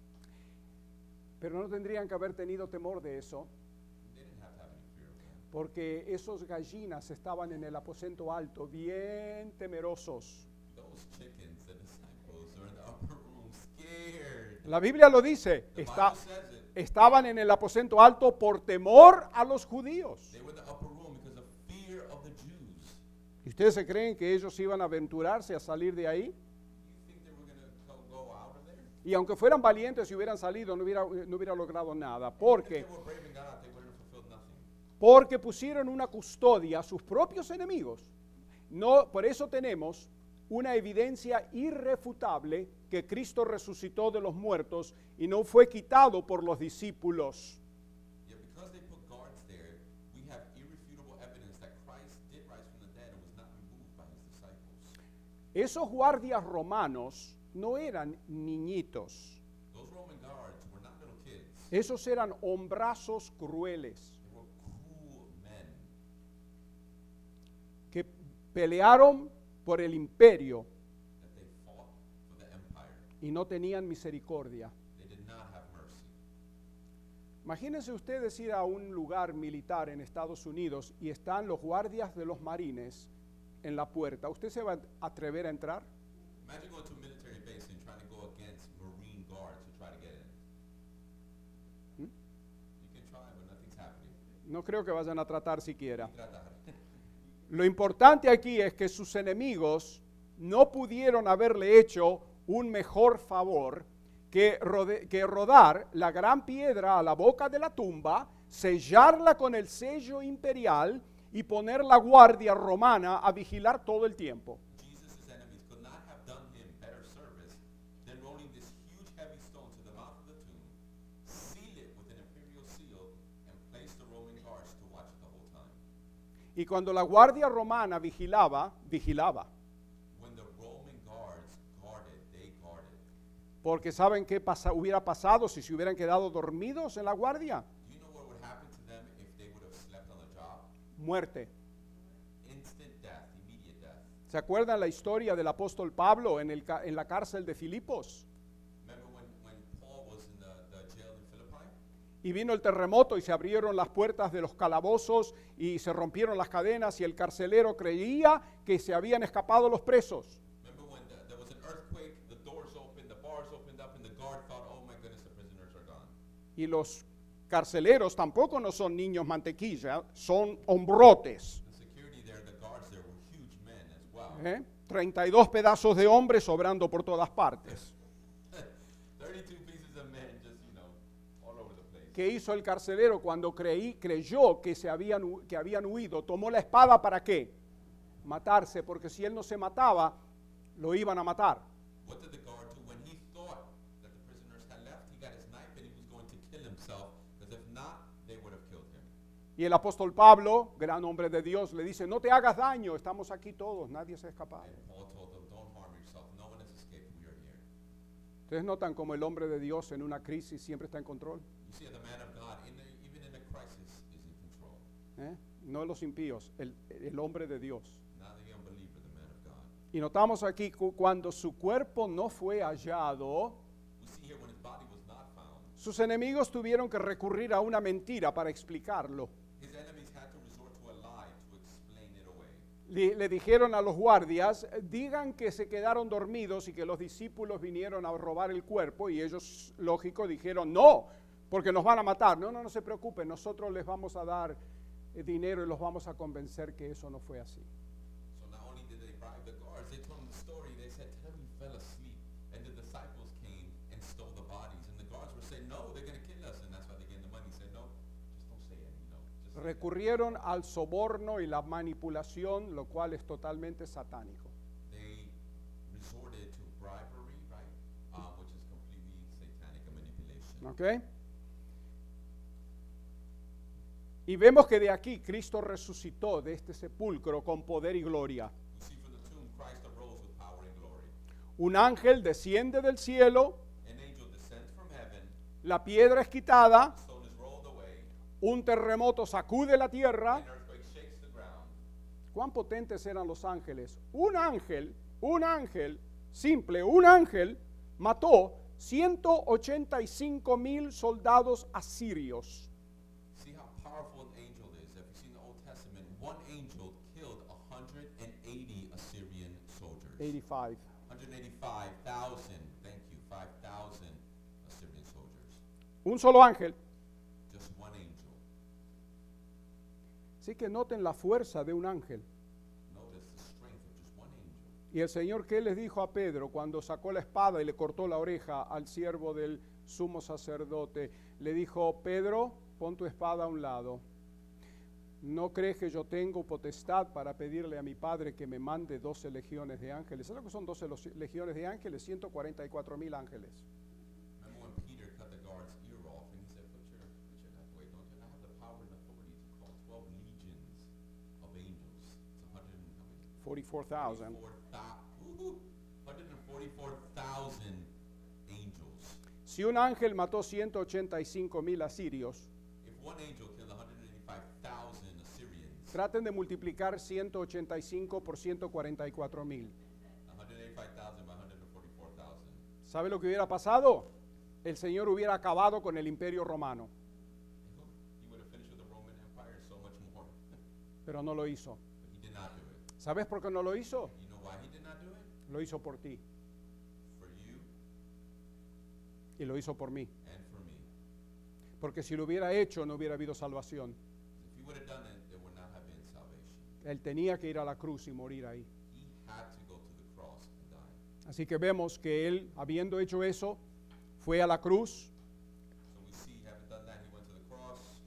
Pero no tendrían que haber tenido temor de eso, They didn't have to have any fear of that. porque esos gallinas estaban en el aposento alto, bien temerosos. Those chickens, the disciples, are in the upper room scared. La Biblia lo dice, The está, Bible says it. estaban en el aposento alto por temor a los judíos. They were in the upper room because of fear of the Jews. ¿Y ustedes se creen que ellos iban a aventurarse a salir de ahí? You think they were going to go out of there? Y aunque fueran valientes y hubieran salido, no hubiera, no hubiera logrado nada. If Porque, they were brave and got out, they wouldn't have fulfilled nothing. porque pusieron una custodia a sus propios enemigos. No, por eso tenemos una evidencia irrefutable que Cristo resucitó de los muertos y no fue quitado por los discípulos. Yet because they put guards there, we have irrefutable evidence that Christ did rise from the dead and was not removed by his disciples. Esos guardias romanos no eran niñitos. Those Roman guards were not little kids. Esos eran hombrazos crueles They were cruel men que pelearon por el imperio that they fought for the empire. y no tenían misericordia. They did not have mercy. Imagínense ustedes ir a un lugar militar en Estados Unidos y están los guardias de los marines en la puerta. ¿Usted se va a atrever a entrar? Imagine going to a military base and trying to go against Marine guards to try to get in. No creo que vayan a tratar siquiera. ni tratar. Lo importante aquí es que sus enemigos no pudieron haberle hecho un mejor favor que, rode- que rodar la gran piedra a la boca de la tumba, sellarla con el sello imperial y poner la guardia romana a vigilar todo el tiempo. Jesus' enemies could not have done him better service than rolling this huge heavy stone to the mouth of the tomb, seal it with an imperial seal, and place the Roman guards to watch it the whole time. Y cuando la guardia romana vigilaba, vigilaba. When the Roman guards guarded, they guarded. Porque ¿saben qué pasa- hubiera pasado si se hubieran quedado dormidos en la guardia? Do you know what would happen to them if they would have slept on the job? Muerte. Instant death, immediate death. ¿Se acuerdan la historia del apóstol Pablo en, el ca- en la cárcel de Filipos? Remember when, when Paul was in the, the jail in Philippi? Y vino el terremoto y se abrieron las puertas de los calabozos y se rompieron las cadenas y el carcelero creía que se habían escapado los presos. Remember when the, there was an earthquake, the doors opened, the bars opened up, and the guard thought, oh my goodness, the prisoners are gone. Y los carceleros tampoco no son niños mantequilla, son hombrotes. The security there, the guards there were huge men as well. ¿eh? treinta y dos pedazos de hombres sobrando por todas partes. thirty-two pieces of men just, you know, all over the place. ¿Qué hizo el carcelero cuando creí, creyó que, se habían, hu- que habían huido? Tomó la espada ¿para qué? Matarse, porque si él no se mataba, lo iban a matar. What did the guard do when he thought that the prisoners had left? He got his knife and he was going to kill himself, because if not, they would have killed him. Y el apóstol Pablo, gran hombre de Dios, le dice, no te hagas daño, estamos aquí todos, nadie se ha escapado. And Paul told them, don't harm yourself. No one has escaped. We are here. Ustedes notan como el hombre de Dios en una crisis siempre está en control. You see, the man of God, in the, even in a crisis, is in control. ¿eh? No los impíos, el, el hombre de Dios. Not the unbeliever, the man of God. Y notamos aquí cu- cuando su cuerpo no fue hallado, We see here when his body was not found, sus enemigos tuvieron que recurrir a una mentira para explicarlo. his enemies had to resort to a lie to explain it away. Le, le dijeron a los guardias, digan que se quedaron dormidos y que los discípulos vinieron a robar el cuerpo, y ellos, lógico, dijeron, no, porque nos van a matar. No, no, no se preocupen, nosotros les vamos a dar eh, dinero y los vamos a convencer que eso no fue así. So not only did they bribe the guards, they told them the story. They said, tell him he fell asleep. And the disciples came and stole the bodies. And the guards were saying, no, they're going to kill us. And that's why they gave the money. He said, no, just don't say it, you know. Just say that." Recurrieron al soborno y la manipulación, lo cual es totalmente satánico. They resorted to bribery, right? Um, which is completely satanic, a manipulation. ¿Ok? Y vemos que de aquí Cristo resucitó de este sepulcro con poder y gloria. We see from the tomb, Christ arose with power and glory. Un ángel desciende del cielo, An angel descends from heaven, la piedra es quitada, the stone is rolled away, un terremoto sacude la tierra. an earthquake shakes the ground. ¿Cuán potentes eran los ángeles? Un ángel, un ángel, simple, un ángel mató ciento ochenta y cinco mil soldados asirios. See how powerful an angel is. If you see in the Old Testament, one angel killed one hundred eighty Assyrian soldiers. ochenta y cinco. one hundred eighty-five thousand, thank you, five thousand Assyrian soldiers. Un solo ángel. Just one angel. Así que noten la fuerza de un ángel. Notice the strength of just one angel. Y el Señor, ¿qué les dijo a Pedro cuando sacó la espada y le cortó la oreja al siervo del sumo sacerdote? Le dijo, Pedro, pon tu espada a un lado. ¿No crees que yo tengo potestad para pedirle a mi Padre que me mande doce legiones de ángeles? ¿Sabes lo que son doce los- legiones de ángeles? ciento cuarenta y cuatro mil ángeles. Remember when Peter cut the guard's ear off and he said, put your, put your knife away, don't you? I have the power and authority to call twelve legions of angels. It's one hundred and how many? cuarenta y cuatro mil. forty-four thou- woohoo, one hundred forty-four thousand angels. Si un ángel mató ciento ochenta y cinco mil asirios, If one angel killed one hundred eighty-five thousand Assyrians, traten de multiplicar ciento ochenta y cinco por ciento cuarenta y cuatro mil. one hundred eighty-five thousand by one hundred forty-four thousand. ¿Sabe lo que hubiera pasado? El Señor hubiera acabado con el imperio romano, He would have finished with the Roman Empire so much more. pero no lo hizo. But he did not do it. ¿Sabes por qué no lo hizo? You know why he did not do it? Lo hizo por ti For you y lo hizo por mí. and for me. Porque si lo hubiera hecho, no hubiera habido salvación. If would have done it, there would not have been salvation. Él tenía que ir a la cruz y morir ahí. He had to go to the cross and die. Así que vemos que él, habiendo hecho eso, fue a la cruz So we see, having done that, he went to the cross.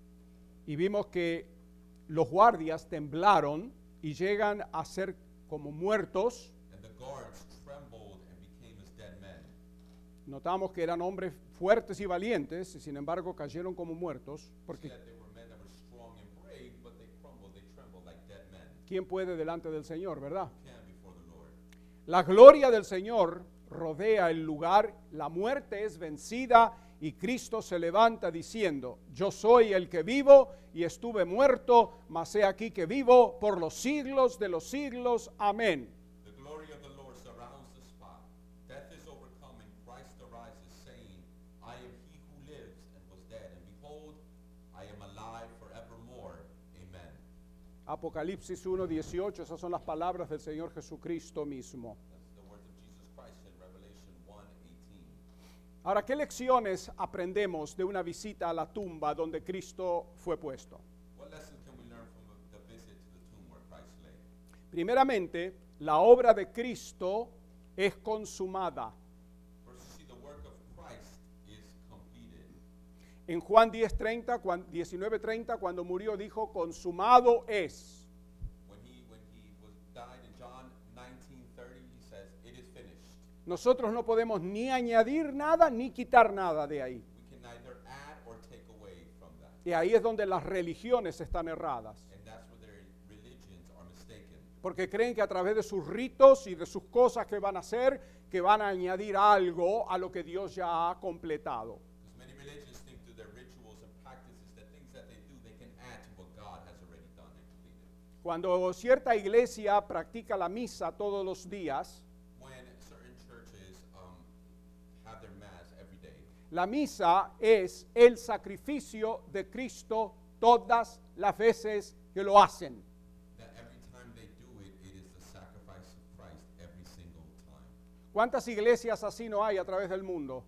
y vimos que los guardias temblaron y llegan a ser como muertos. And the guards trembled and became as dead men. Notamos que eran hombres fuertes y valientes, y sin embargo cayeron como muertos, See porque that they were men that were strong and brave, but they crumbled, they trembled like dead men. ¿quién puede delante del Señor, verdad? Can before the Lord. La gloria del Señor rodea el lugar, la muerte es vencida y Cristo se levanta diciendo, yo soy el que vivo y estuve muerto, mas he aquí que vivo por los siglos de los siglos. Amén. The glory of the Lord surrounds the spot. Death is overcome, and Christ arises, saying, I am he who lives and was dead, and behold, I am alive forevermore. Amen. Apocalipsis uno dieciocho, esas son las palabras del Señor Jesucristo mismo. That's the words of Jesus Christ in Revelation one eighteen. Ahora, ¿qué lecciones aprendemos de una visita a la tumba donde Cristo fue puesto? What lessons can we learn from the the visit to the tomb where Christ lay? Primeramente, la obra de Cristo es consumada. First, you see the work of Christ is completed. En Juan diez treinta, diecinueve treinta, cuando murió, dijo, consumado es. When he when he was died in John nineteen thirty, he says, it is finished. Nosotros no podemos ni añadir nada ni quitar nada de ahí. We can neither add or take away from that. Y ahí es donde las religiones están erradas. And that's where their religions are mistaken. Porque creen que a través de sus ritos y de sus cosas que van a hacer, que van a añadir algo a lo que Dios ya ha completado. Because many religions think through their rituals and practices that things that they do, they can add to what God has already done and completed. Cuando cierta iglesia practica la misa todos los días, When certain churches um, have their mass every day, la misa es el sacrificio de Cristo todas las veces que lo hacen. that every time they do it, it is the sacrifice of Christ every single time. ¿Cuántas iglesias así no hay a través del mundo?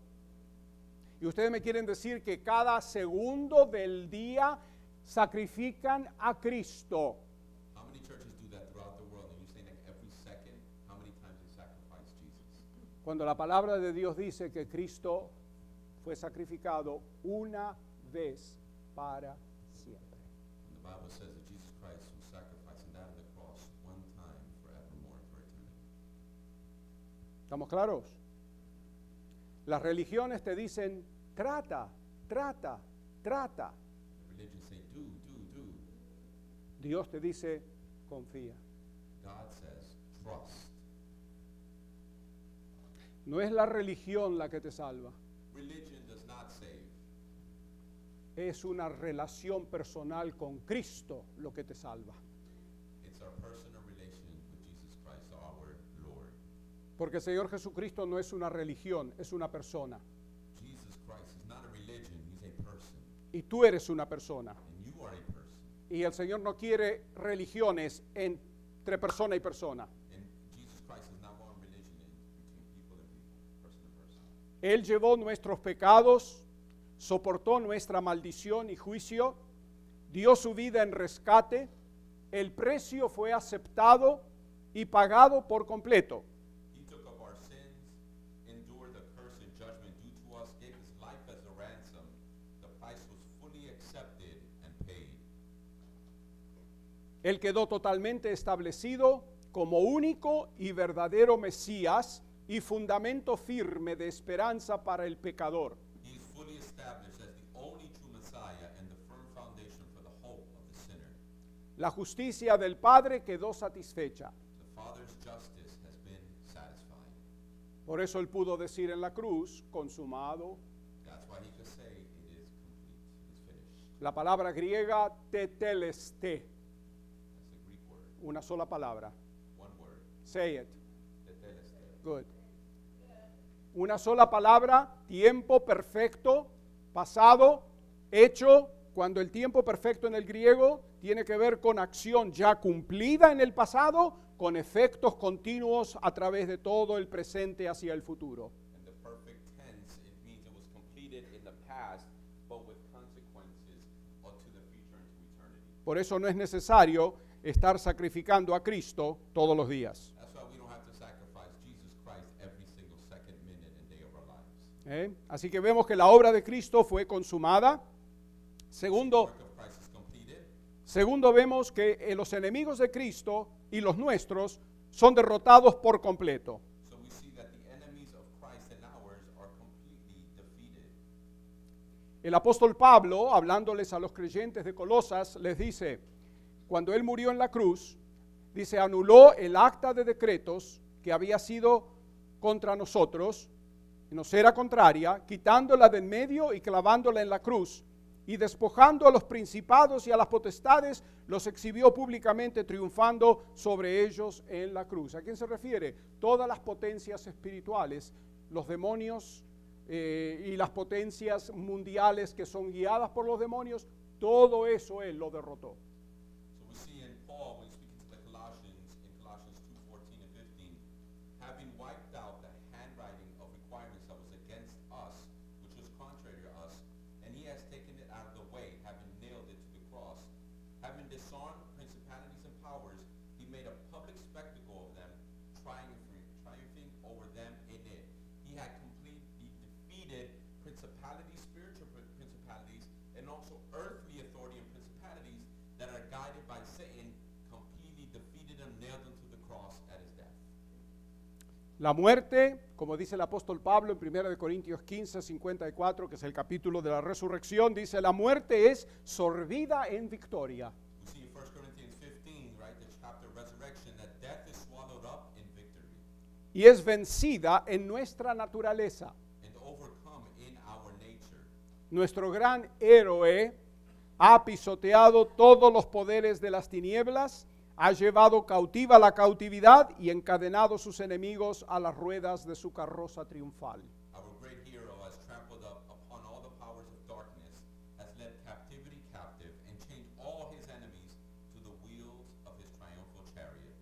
Y ustedes me quieren decir que cada segundo del día sacrifican a Cristo. How many churches do that throughout the world? And you say like every second, how many times they sacrifice Jesus? Cuando la palabra de Dios dice que Cristo fue sacrificado una vez para siempre. And the Bible says that Jesus Christ was sacrificed and died on the cross one time forevermore for eternity. ¿Estamos claros? Las religiones te dicen, trata, trata, trata. The religions say, do, do, do. Dios te dice, confía. God says, trust. No es la religión la que te salva. Religion does not save. Es una relación personal con Cristo lo que te salva. It's our personal relation with Jesus Christ, our Lord. Porque el Señor Jesucristo no es una religión, es una persona. Jesus Christ is not a religion, he's a person. Y tú eres una persona. And you are a person. Y el Señor no quiere religiones entre persona y persona. And Jesus Christ is not one religion in between people and people, person to person. Él llevó nuestros pecados, soportó nuestra maldición y juicio, dio su vida en rescate, el precio fue aceptado y pagado por completo. He took up our sins, endured the curse and judgment due to us, gave his life as a ransom. The price was fully accepted and paid. Él quedó totalmente establecido como único y verdadero Mesías y fundamento firme de esperanza para el pecador. He is fully established as the only true Messiah and the firm foundation for the hope of the sinner. La justicia del Padre quedó satisfecha. The Father's justice has been satisfied. Por eso él pudo decir en la cruz, consumado. That's why he could say it is complete, it is finished. La palabra griega tetelesté, That's a Greek word, una sola palabra. one word, Say it. tetelestai. Good. Una sola palabra, tiempo perfecto, pasado, hecho, cuando el tiempo perfecto en el griego tiene que ver con acción ya cumplida en el pasado, con efectos continuos a través de todo el presente hacia el futuro. And the perfect tense, it means it was completed in the past, but with consequences uh, to the future and to eternity. Por eso no es necesario estar sacrificando a Cristo todos los días. That's why we don't have to sacrifice Jesus Christ every single second, minute, and day of our lives. ¿Eh? Así que vemos que la obra de Cristo fue consumada. The Segundo, work of Christ is completed. segundo vemos que eh, los enemigos de Cristo y los nuestros son derrotados por completo. So we see that the enemies of Christ and ours are completely defeated. El apóstol Pablo, hablándoles a los creyentes de Colosas, les dice, cuando él murió en la cruz, dice, anuló el acta de decretos que había sido contra nosotros, y nos era contraria, quitándola de en medio y clavándola en la cruz, y despojando a los principados y a las potestades, los exhibió públicamente, triunfando sobre ellos en la cruz. ¿A quién se refiere? Todas las potencias espirituales, los demonios eh, y las potencias mundiales que son guiadas por los demonios, todo eso él lo derrotó. So we see in Paul, when he's speaking to the Colossians, in Colossians two, fourteen and fifteen, having wiped out the handwriting of requirements that was against us, which was contrary to us, and he has taken it out of the way, having nailed it to the cross. Having disarmed principalities and powers, he made a public spectacle of them, triumphing, triumphing over them in it. He had completely defeated principalities, spiritual pr- principalities, and also earthly authority and principalities that are guided by Satan, completely defeated them, nailed them to the cross at his death. La muerte, como dice el apóstol Pablo en primera de Corintios quince, cincuenta y cuatro, que es el capítulo de la resurrección, dice, la muerte es sorbida en victoria. We see in First Corinthians fifteen, right, the chapter of resurrection, that death is swallowed up in victory Y es vencida en nuestra naturaleza. and overcome in our nature. Nuestro gran héroe ha pisoteado todos los poderes de las tinieblas, ha llevado cautiva la cautividad y encadenado sus enemigos a las ruedas de su carroza triunfal. Our great hero has trampled up upon all the powers of darkness, has led captivity captive, and chained all his enemies to the wheels of his triumphal chariot.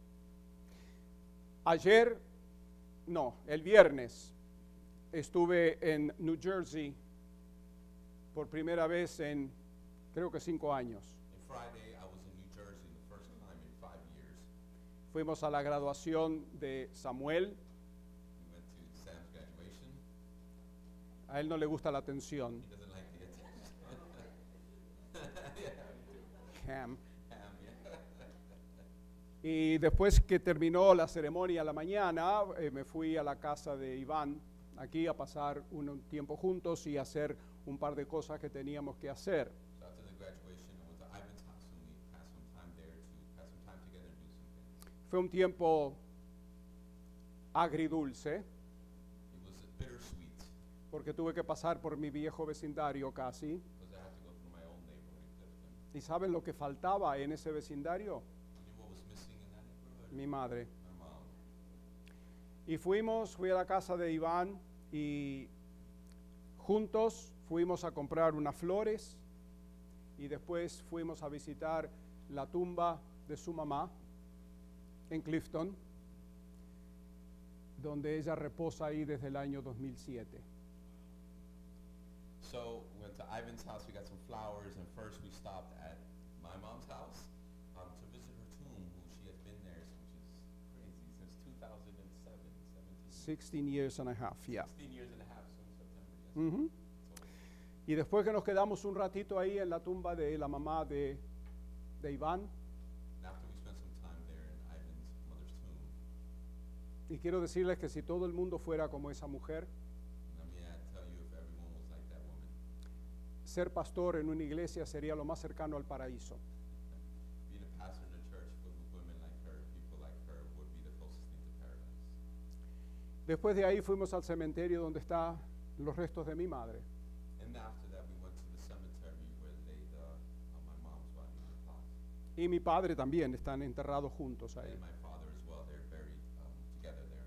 Ayer, no, el viernes, estuve en New Jersey por primera vez en, creo que cinco años. And Friday, I was in New Jersey the first time in five years. Fuimos a la graduación de Samuel. We went to Sam's graduation. A él no le gusta la atención. He doesn't like the attention. Cam. Ham, yeah. Y después que terminó la ceremonia a la mañana, eh, me fui a la casa de Iván, aquí a pasar un, un tiempo juntos y hacer un par de cosas que teníamos que hacer. So after the graduation, I went to Ivan's house and we passed some time there to pass some time together and do some things. Fue un tiempo agridulce, It was bittersweet porque tuve que pasar por mi viejo vecindario casi. because I had to go through my own neighborhood in Clifton. ¿Y saben lo que faltaba en ese vecindario? You know what was missing in that neighborhood? Mi madre. My mom. Y fuimos, fui a la casa de Iván y juntos fuimos a comprar unas flores y después fuimos a visitar la tumba de su mamá en Clifton, donde ella reposa ahí desde el año dos mil siete. So we went to Ivan's house, we got some flowers, and first we stopped at my mom's house um, to visit her tomb, who she has been there, which is crazy, since two thousand seven, seventeen. sixteen years and a half, yeah. sixteen years and a half, soon September, yes. Ujú. So, Y después que nos quedamos un ratito ahí en la tumba de la mamá de, de Iván, and after we spent some time there in Ivan's mother's tomb, y quiero decirles que si todo el mundo fuera como esa mujer, let me uh, tell you, if everyone was like that woman, ser pastor en una iglesia sería lo más cercano al paraíso. being a pastor in a church filled with women like her, people like her, would be the closest thing to paradise. Después de ahí fuimos al cementerio donde están los restos de mi madre. And after that, we went to the cemetery where they laid uh, uh, my mom's body in the plot. Y mi padre también, están enterrados juntos ahí. And my father as well, they're buried um, together there.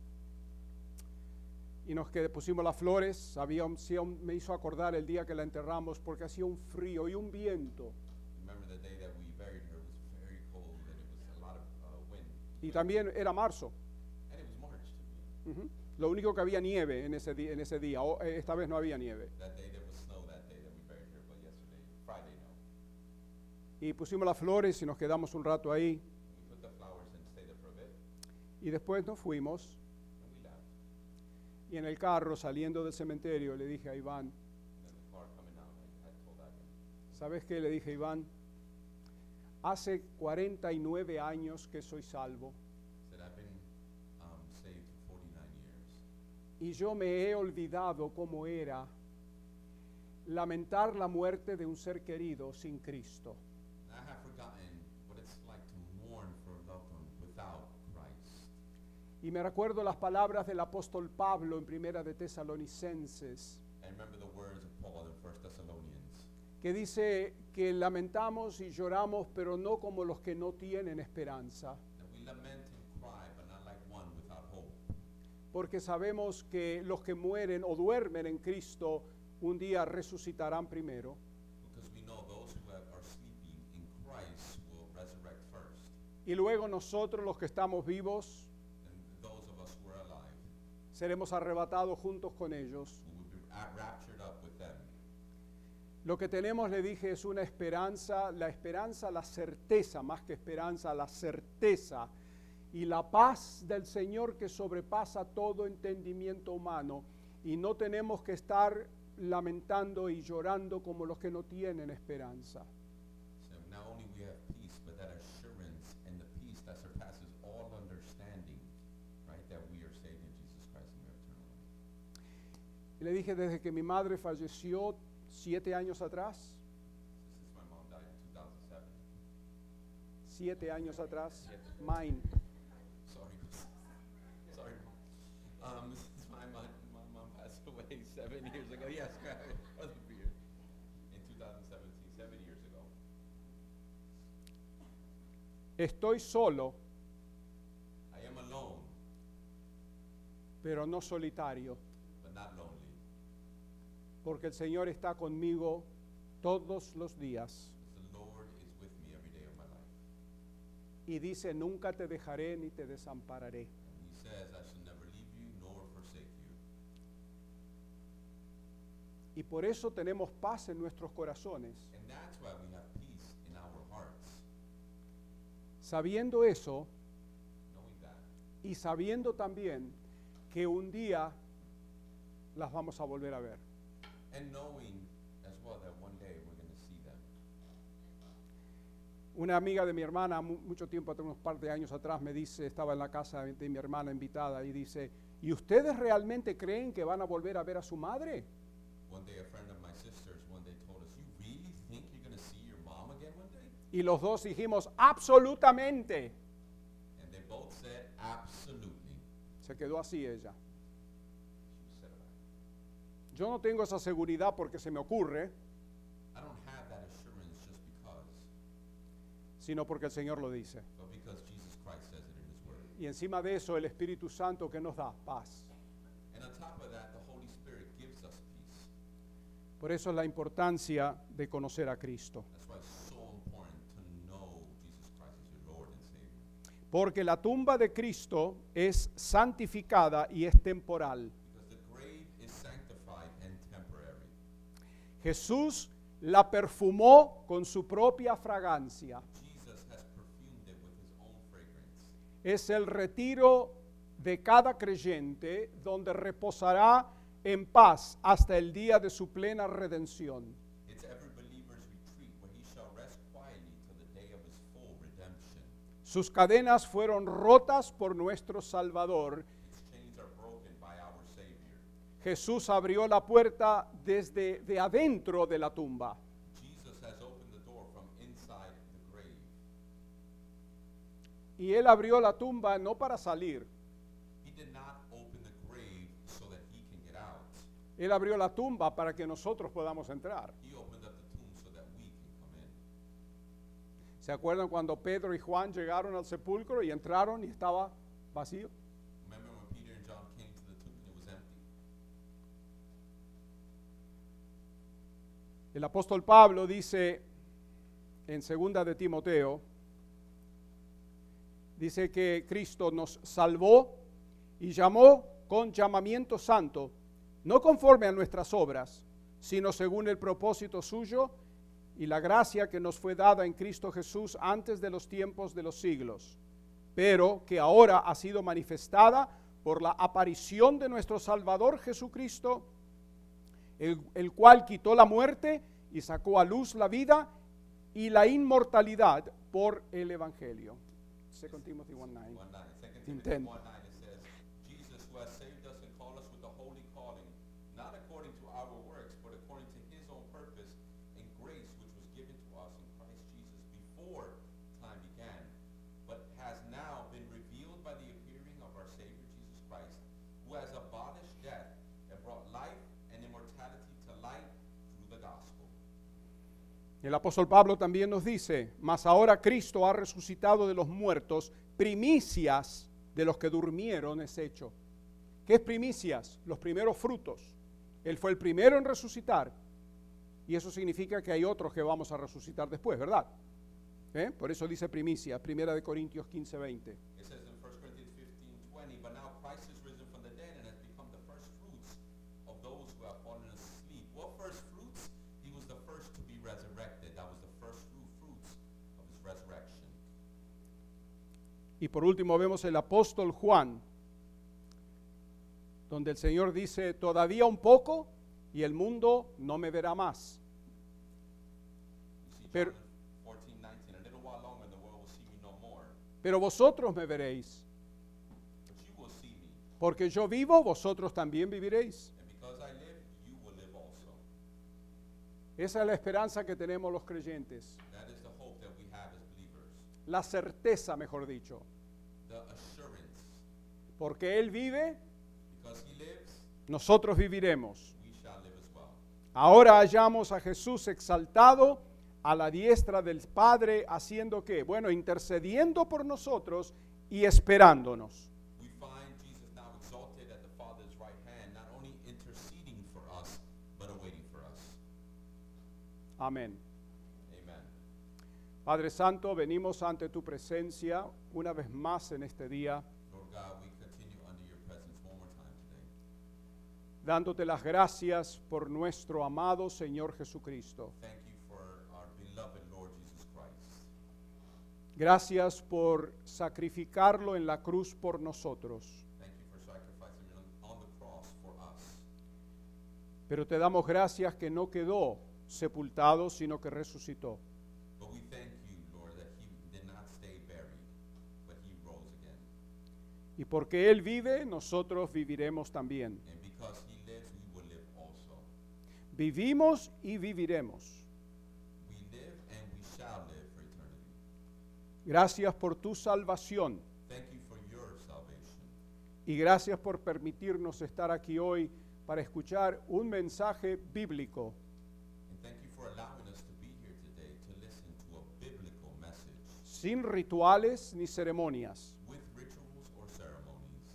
Y nos que pusimos las flores, había un- sí, un- me hizo acordar el día que la enterramos porque hacía un frío y un viento. Remember the day that we buried her, it was very cold and it was a lot of uh, wind. Y también era marzo. And it was March to be. Ujú. Lo único que había nieve en ese, di- en ese día, o, eh, esta vez no había nieve. That day there was snow that day that we buried her, but yesterday, Friday, no. y pusimos las flores y nos quedamos un rato ahí. We put the flowers and stayed there for a bit, Y después nos fuimos. and we left. Y en el carro, saliendo del cementerio, le dije a Iván, And then the car coming out, I, I told Ivan, ¿sabes qué? Le dije a Iván, hace cuarenta y nueve años que soy salvo said, I've been um, saved for forty-nine years. y yo me he olvidado cómo era lamentar la muerte de un ser querido sin Cristo. And I have forgotten what it's like to mourn for a loved one without Christ. Y me recuerdo las palabras del apóstol Pablo en Primera de Tesalonicenses, I remember the words of Paul in First Thessalonians, que dice que lamentamos y lloramos, pero no como los que no tienen esperanza, that we lament and cry, but not like one without hope. porque sabemos que los que mueren o duermen en Cristo un día resucitarán primero, Because we know those who have, are sleeping in Christ will resurrect first. y luego nosotros los que estamos vivos And those of us who are alive, seremos arrebatados juntos con ellos. we will be ra- raptured up with them. Lo que tenemos, le dije, es una esperanza, la esperanza, la certeza, más que esperanza, la certeza y la paz del Señor que sobrepasa todo entendimiento humano. Y no tenemos que estar lamentando y llorando como los que no tienen esperanza. So not only we have peace, but that assurance and the peace that surpasses all understanding, right? That we are saved in Jesus Christ and we have eternal life. Y le dije, desde que mi madre falleció siete años atrás, Since my mom died in two thousand seven. siete años atrás, mine, Sorry, sorry, mom. Um, since my mom, my mom passed away seven years ago. Yes, Brother Beard. In two thousand seventeen, seven years ago. estoy solo, I am alone, pero no solitario, but not lonely. porque el Señor está conmigo todos los días. Because the Lord is with me every day of my life. Y dice, nunca te dejaré ni te desampararé. And he says, I shall never leave you nor forsake you. Y por eso tenemos paz en nuestros corazones. And that's why we have peace in our hearts. Sabiendo eso Knowing that. y sabiendo también que un día las vamos a volver a ver. And knowing as well that one day we're going to see them. Una amiga de mi hermana, mu- mucho tiempo, hace unos par de años atrás, me dice, estaba en la casa de mi hermana invitada y dice, ¿y ustedes realmente creen que van a volver a ver a su madre? One day a friend of my sister's one day told us, you really think you're going to see your mom again one day? Y los dos dijimos, absolutamente. And they both said, absolutely. Se quedó así ella. She said that. Yo no tengo esa seguridad porque se me ocurre, I don't have that assurance just because, sino porque el Señor lo dice. but because Jesus Christ says it in his word. Y encima de eso, el Espíritu Santo que nos da paz. And on top of that, the Holy Spirit gives us peace. Por eso es la importancia de conocer a Cristo. That's why it's so important to know Jesus Christ as your Lord and Savior. Porque la tumba de Cristo es santificada y es temporal. Because the grave is sanctified and temporary. Jesús la perfumó con su propia fragancia. Jesus has perfumed it with his own fragrance. Es el retiro de cada creyente donde reposará en paz hasta el día de su plena redención. It's every believer's retreat where he shall rest quietly till the day of his full redemption. Sus cadenas fueron rotas por nuestro Salvador. Its chains are broken by our Savior. Jesús abrió la puerta desde de adentro de la tumba. Jesus has opened the door from inside the grave. Y Él abrió la tumba no para salir. He did not open the grave so that he can get out. Él abrió la tumba para que nosotros podamos entrar. He opened up the tomb so that we can come in. ¿Se acuerdan cuando Pedro y Juan llegaron al sepulcro y entraron y estaba vacío? Remember when Peter and John came to the tomb and it was empty? El apóstol Pablo dice en segunda de Timoteo, dice que Cristo nos salvó y llamó con llamamiento santo, no conforme a nuestras obras, sino según el propósito suyo y la gracia que nos fue dada en Cristo Jesús antes de los tiempos de los siglos, pero que ahora ha sido manifestada por la aparición de nuestro Salvador Jesucristo, el, el cual quitó la muerte y sacó a luz la vida y la inmortalidad por el Evangelio. Second Timothy one nine. one nine. Second In Timothy ten. one nine, it says, Jesus, who has saved us and called us with a holy calling, not according to our works, but according to his own purpose and grace, which was given to us in Christ Jesus before time began, but has now been revealed by the appearing of our Savior Jesus Christ, who has abolished death and brought life and immortality to light through the gospel. El apóstol Pablo también nos dice, mas ahora Cristo ha resucitado de los muertos, primicias de los que durmieron es hecho. ¿Qué es primicias? Los primeros frutos. Él fue el primero en resucitar, y eso significa que hay otros que vamos a resucitar después, ¿verdad? ¿Eh? Por eso dice primicias, primera de Corintios quince veinte. It says in First Corinthians fifteen twenty, but now Christ is risen from the dead and has become the first fruits of those who have fallen asleep. What first fruits? He was the first to be resurrected. That was the first fru- fruits of his resurrection. Y por último vemos el apóstol Juan, donde el Señor dice, todavía un poco y el mundo no me verá más. You see Pero- John fourteen nineteen, a little while longer and the world will see me no more, Pero vosotros me veréis, but you will see me. porque yo vivo, vosotros también viviréis. And because I live, you will live also. Esa es la esperanza que tenemos los creyentes, That is the hope that we have as believers. la certeza, mejor dicho, The assurance. porque Él vive, Because he lives, nosotros viviremos. we shall live as well. Ahora hallamos a Jesús exaltado a la diestra del Padre, haciendo qué? Bueno, intercediendo por nosotros y esperándonos. We find Jesus now exalted at the Father's right hand, not only interceding for us, but awaiting for us. Amén. Amen. Padre Santo, venimos ante tu presencia una vez más en este día, Lord God, we continue under your presence one more time today, dándote las gracias por nuestro amado Señor Jesucristo. thank you for our beloved Lord Jesus Christ. Gracias por sacrificarlo en la cruz por nosotros. Thank you for sacrificing him on, on the cross for us. Pero te damos gracias que no quedó sepultado, sino que resucitó. But we thank you, Lord, that he did not stay buried, but he rose again. Y porque Él vive, nosotros viviremos también. And because he lives, we will live also. Vivimos y viviremos. We live and we shall live for eternity. Gracias por tu salvación Thank you for your salvation. y gracias por permitirnos estar aquí hoy para escuchar un mensaje bíblico And thank you for allowing us to be here today to listen to a biblical message sin rituales ni ceremonias, with rituals or ceremonies.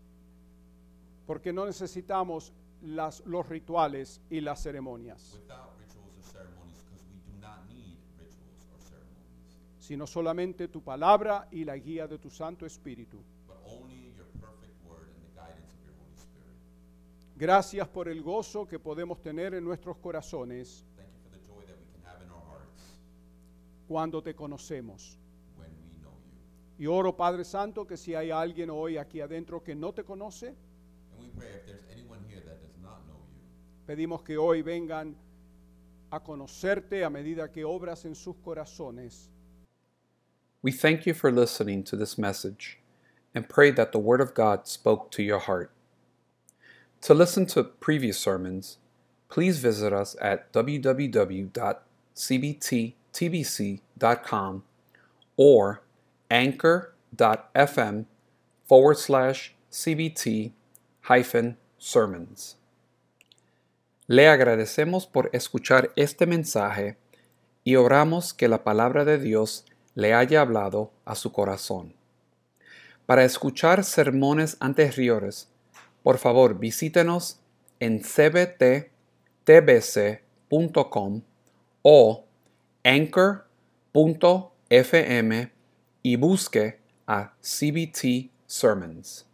porque no necesitamos las, los rituales y las ceremonias, Without rituals or ceremonies, because we do not need rituals or ceremonies, sino solamente tu palabra y la guía de tu Santo Espíritu. but only your perfect word and the guidance of your Holy Spirit. Gracias por el gozo que podemos tener en nuestros corazones Thank you for the joy that we can have in our hearts cuando te conocemos. when we know you. Y oro, Padre Santo, que si hay alguien hoy aquí adentro que no te conoce, And we pray if there's anyone here that does not know you, pedimos que hoy vengan a conocerte a medida que obras en sus corazones. We thank you for listening to this message and pray that the Word of God spoke to your heart. To listen to previous sermons, please visit us at w w w dot c b t t b c dot com or anchor.fm forward slash cbt hyphen sermons. Le agradecemos por escuchar este mensaje y oramos que la palabra de Dios le haya hablado a su corazón. Para escuchar sermones anteriores, por favor visítenos en c b t t b c punto com o anchor punto f m y busque a C B T Sermons.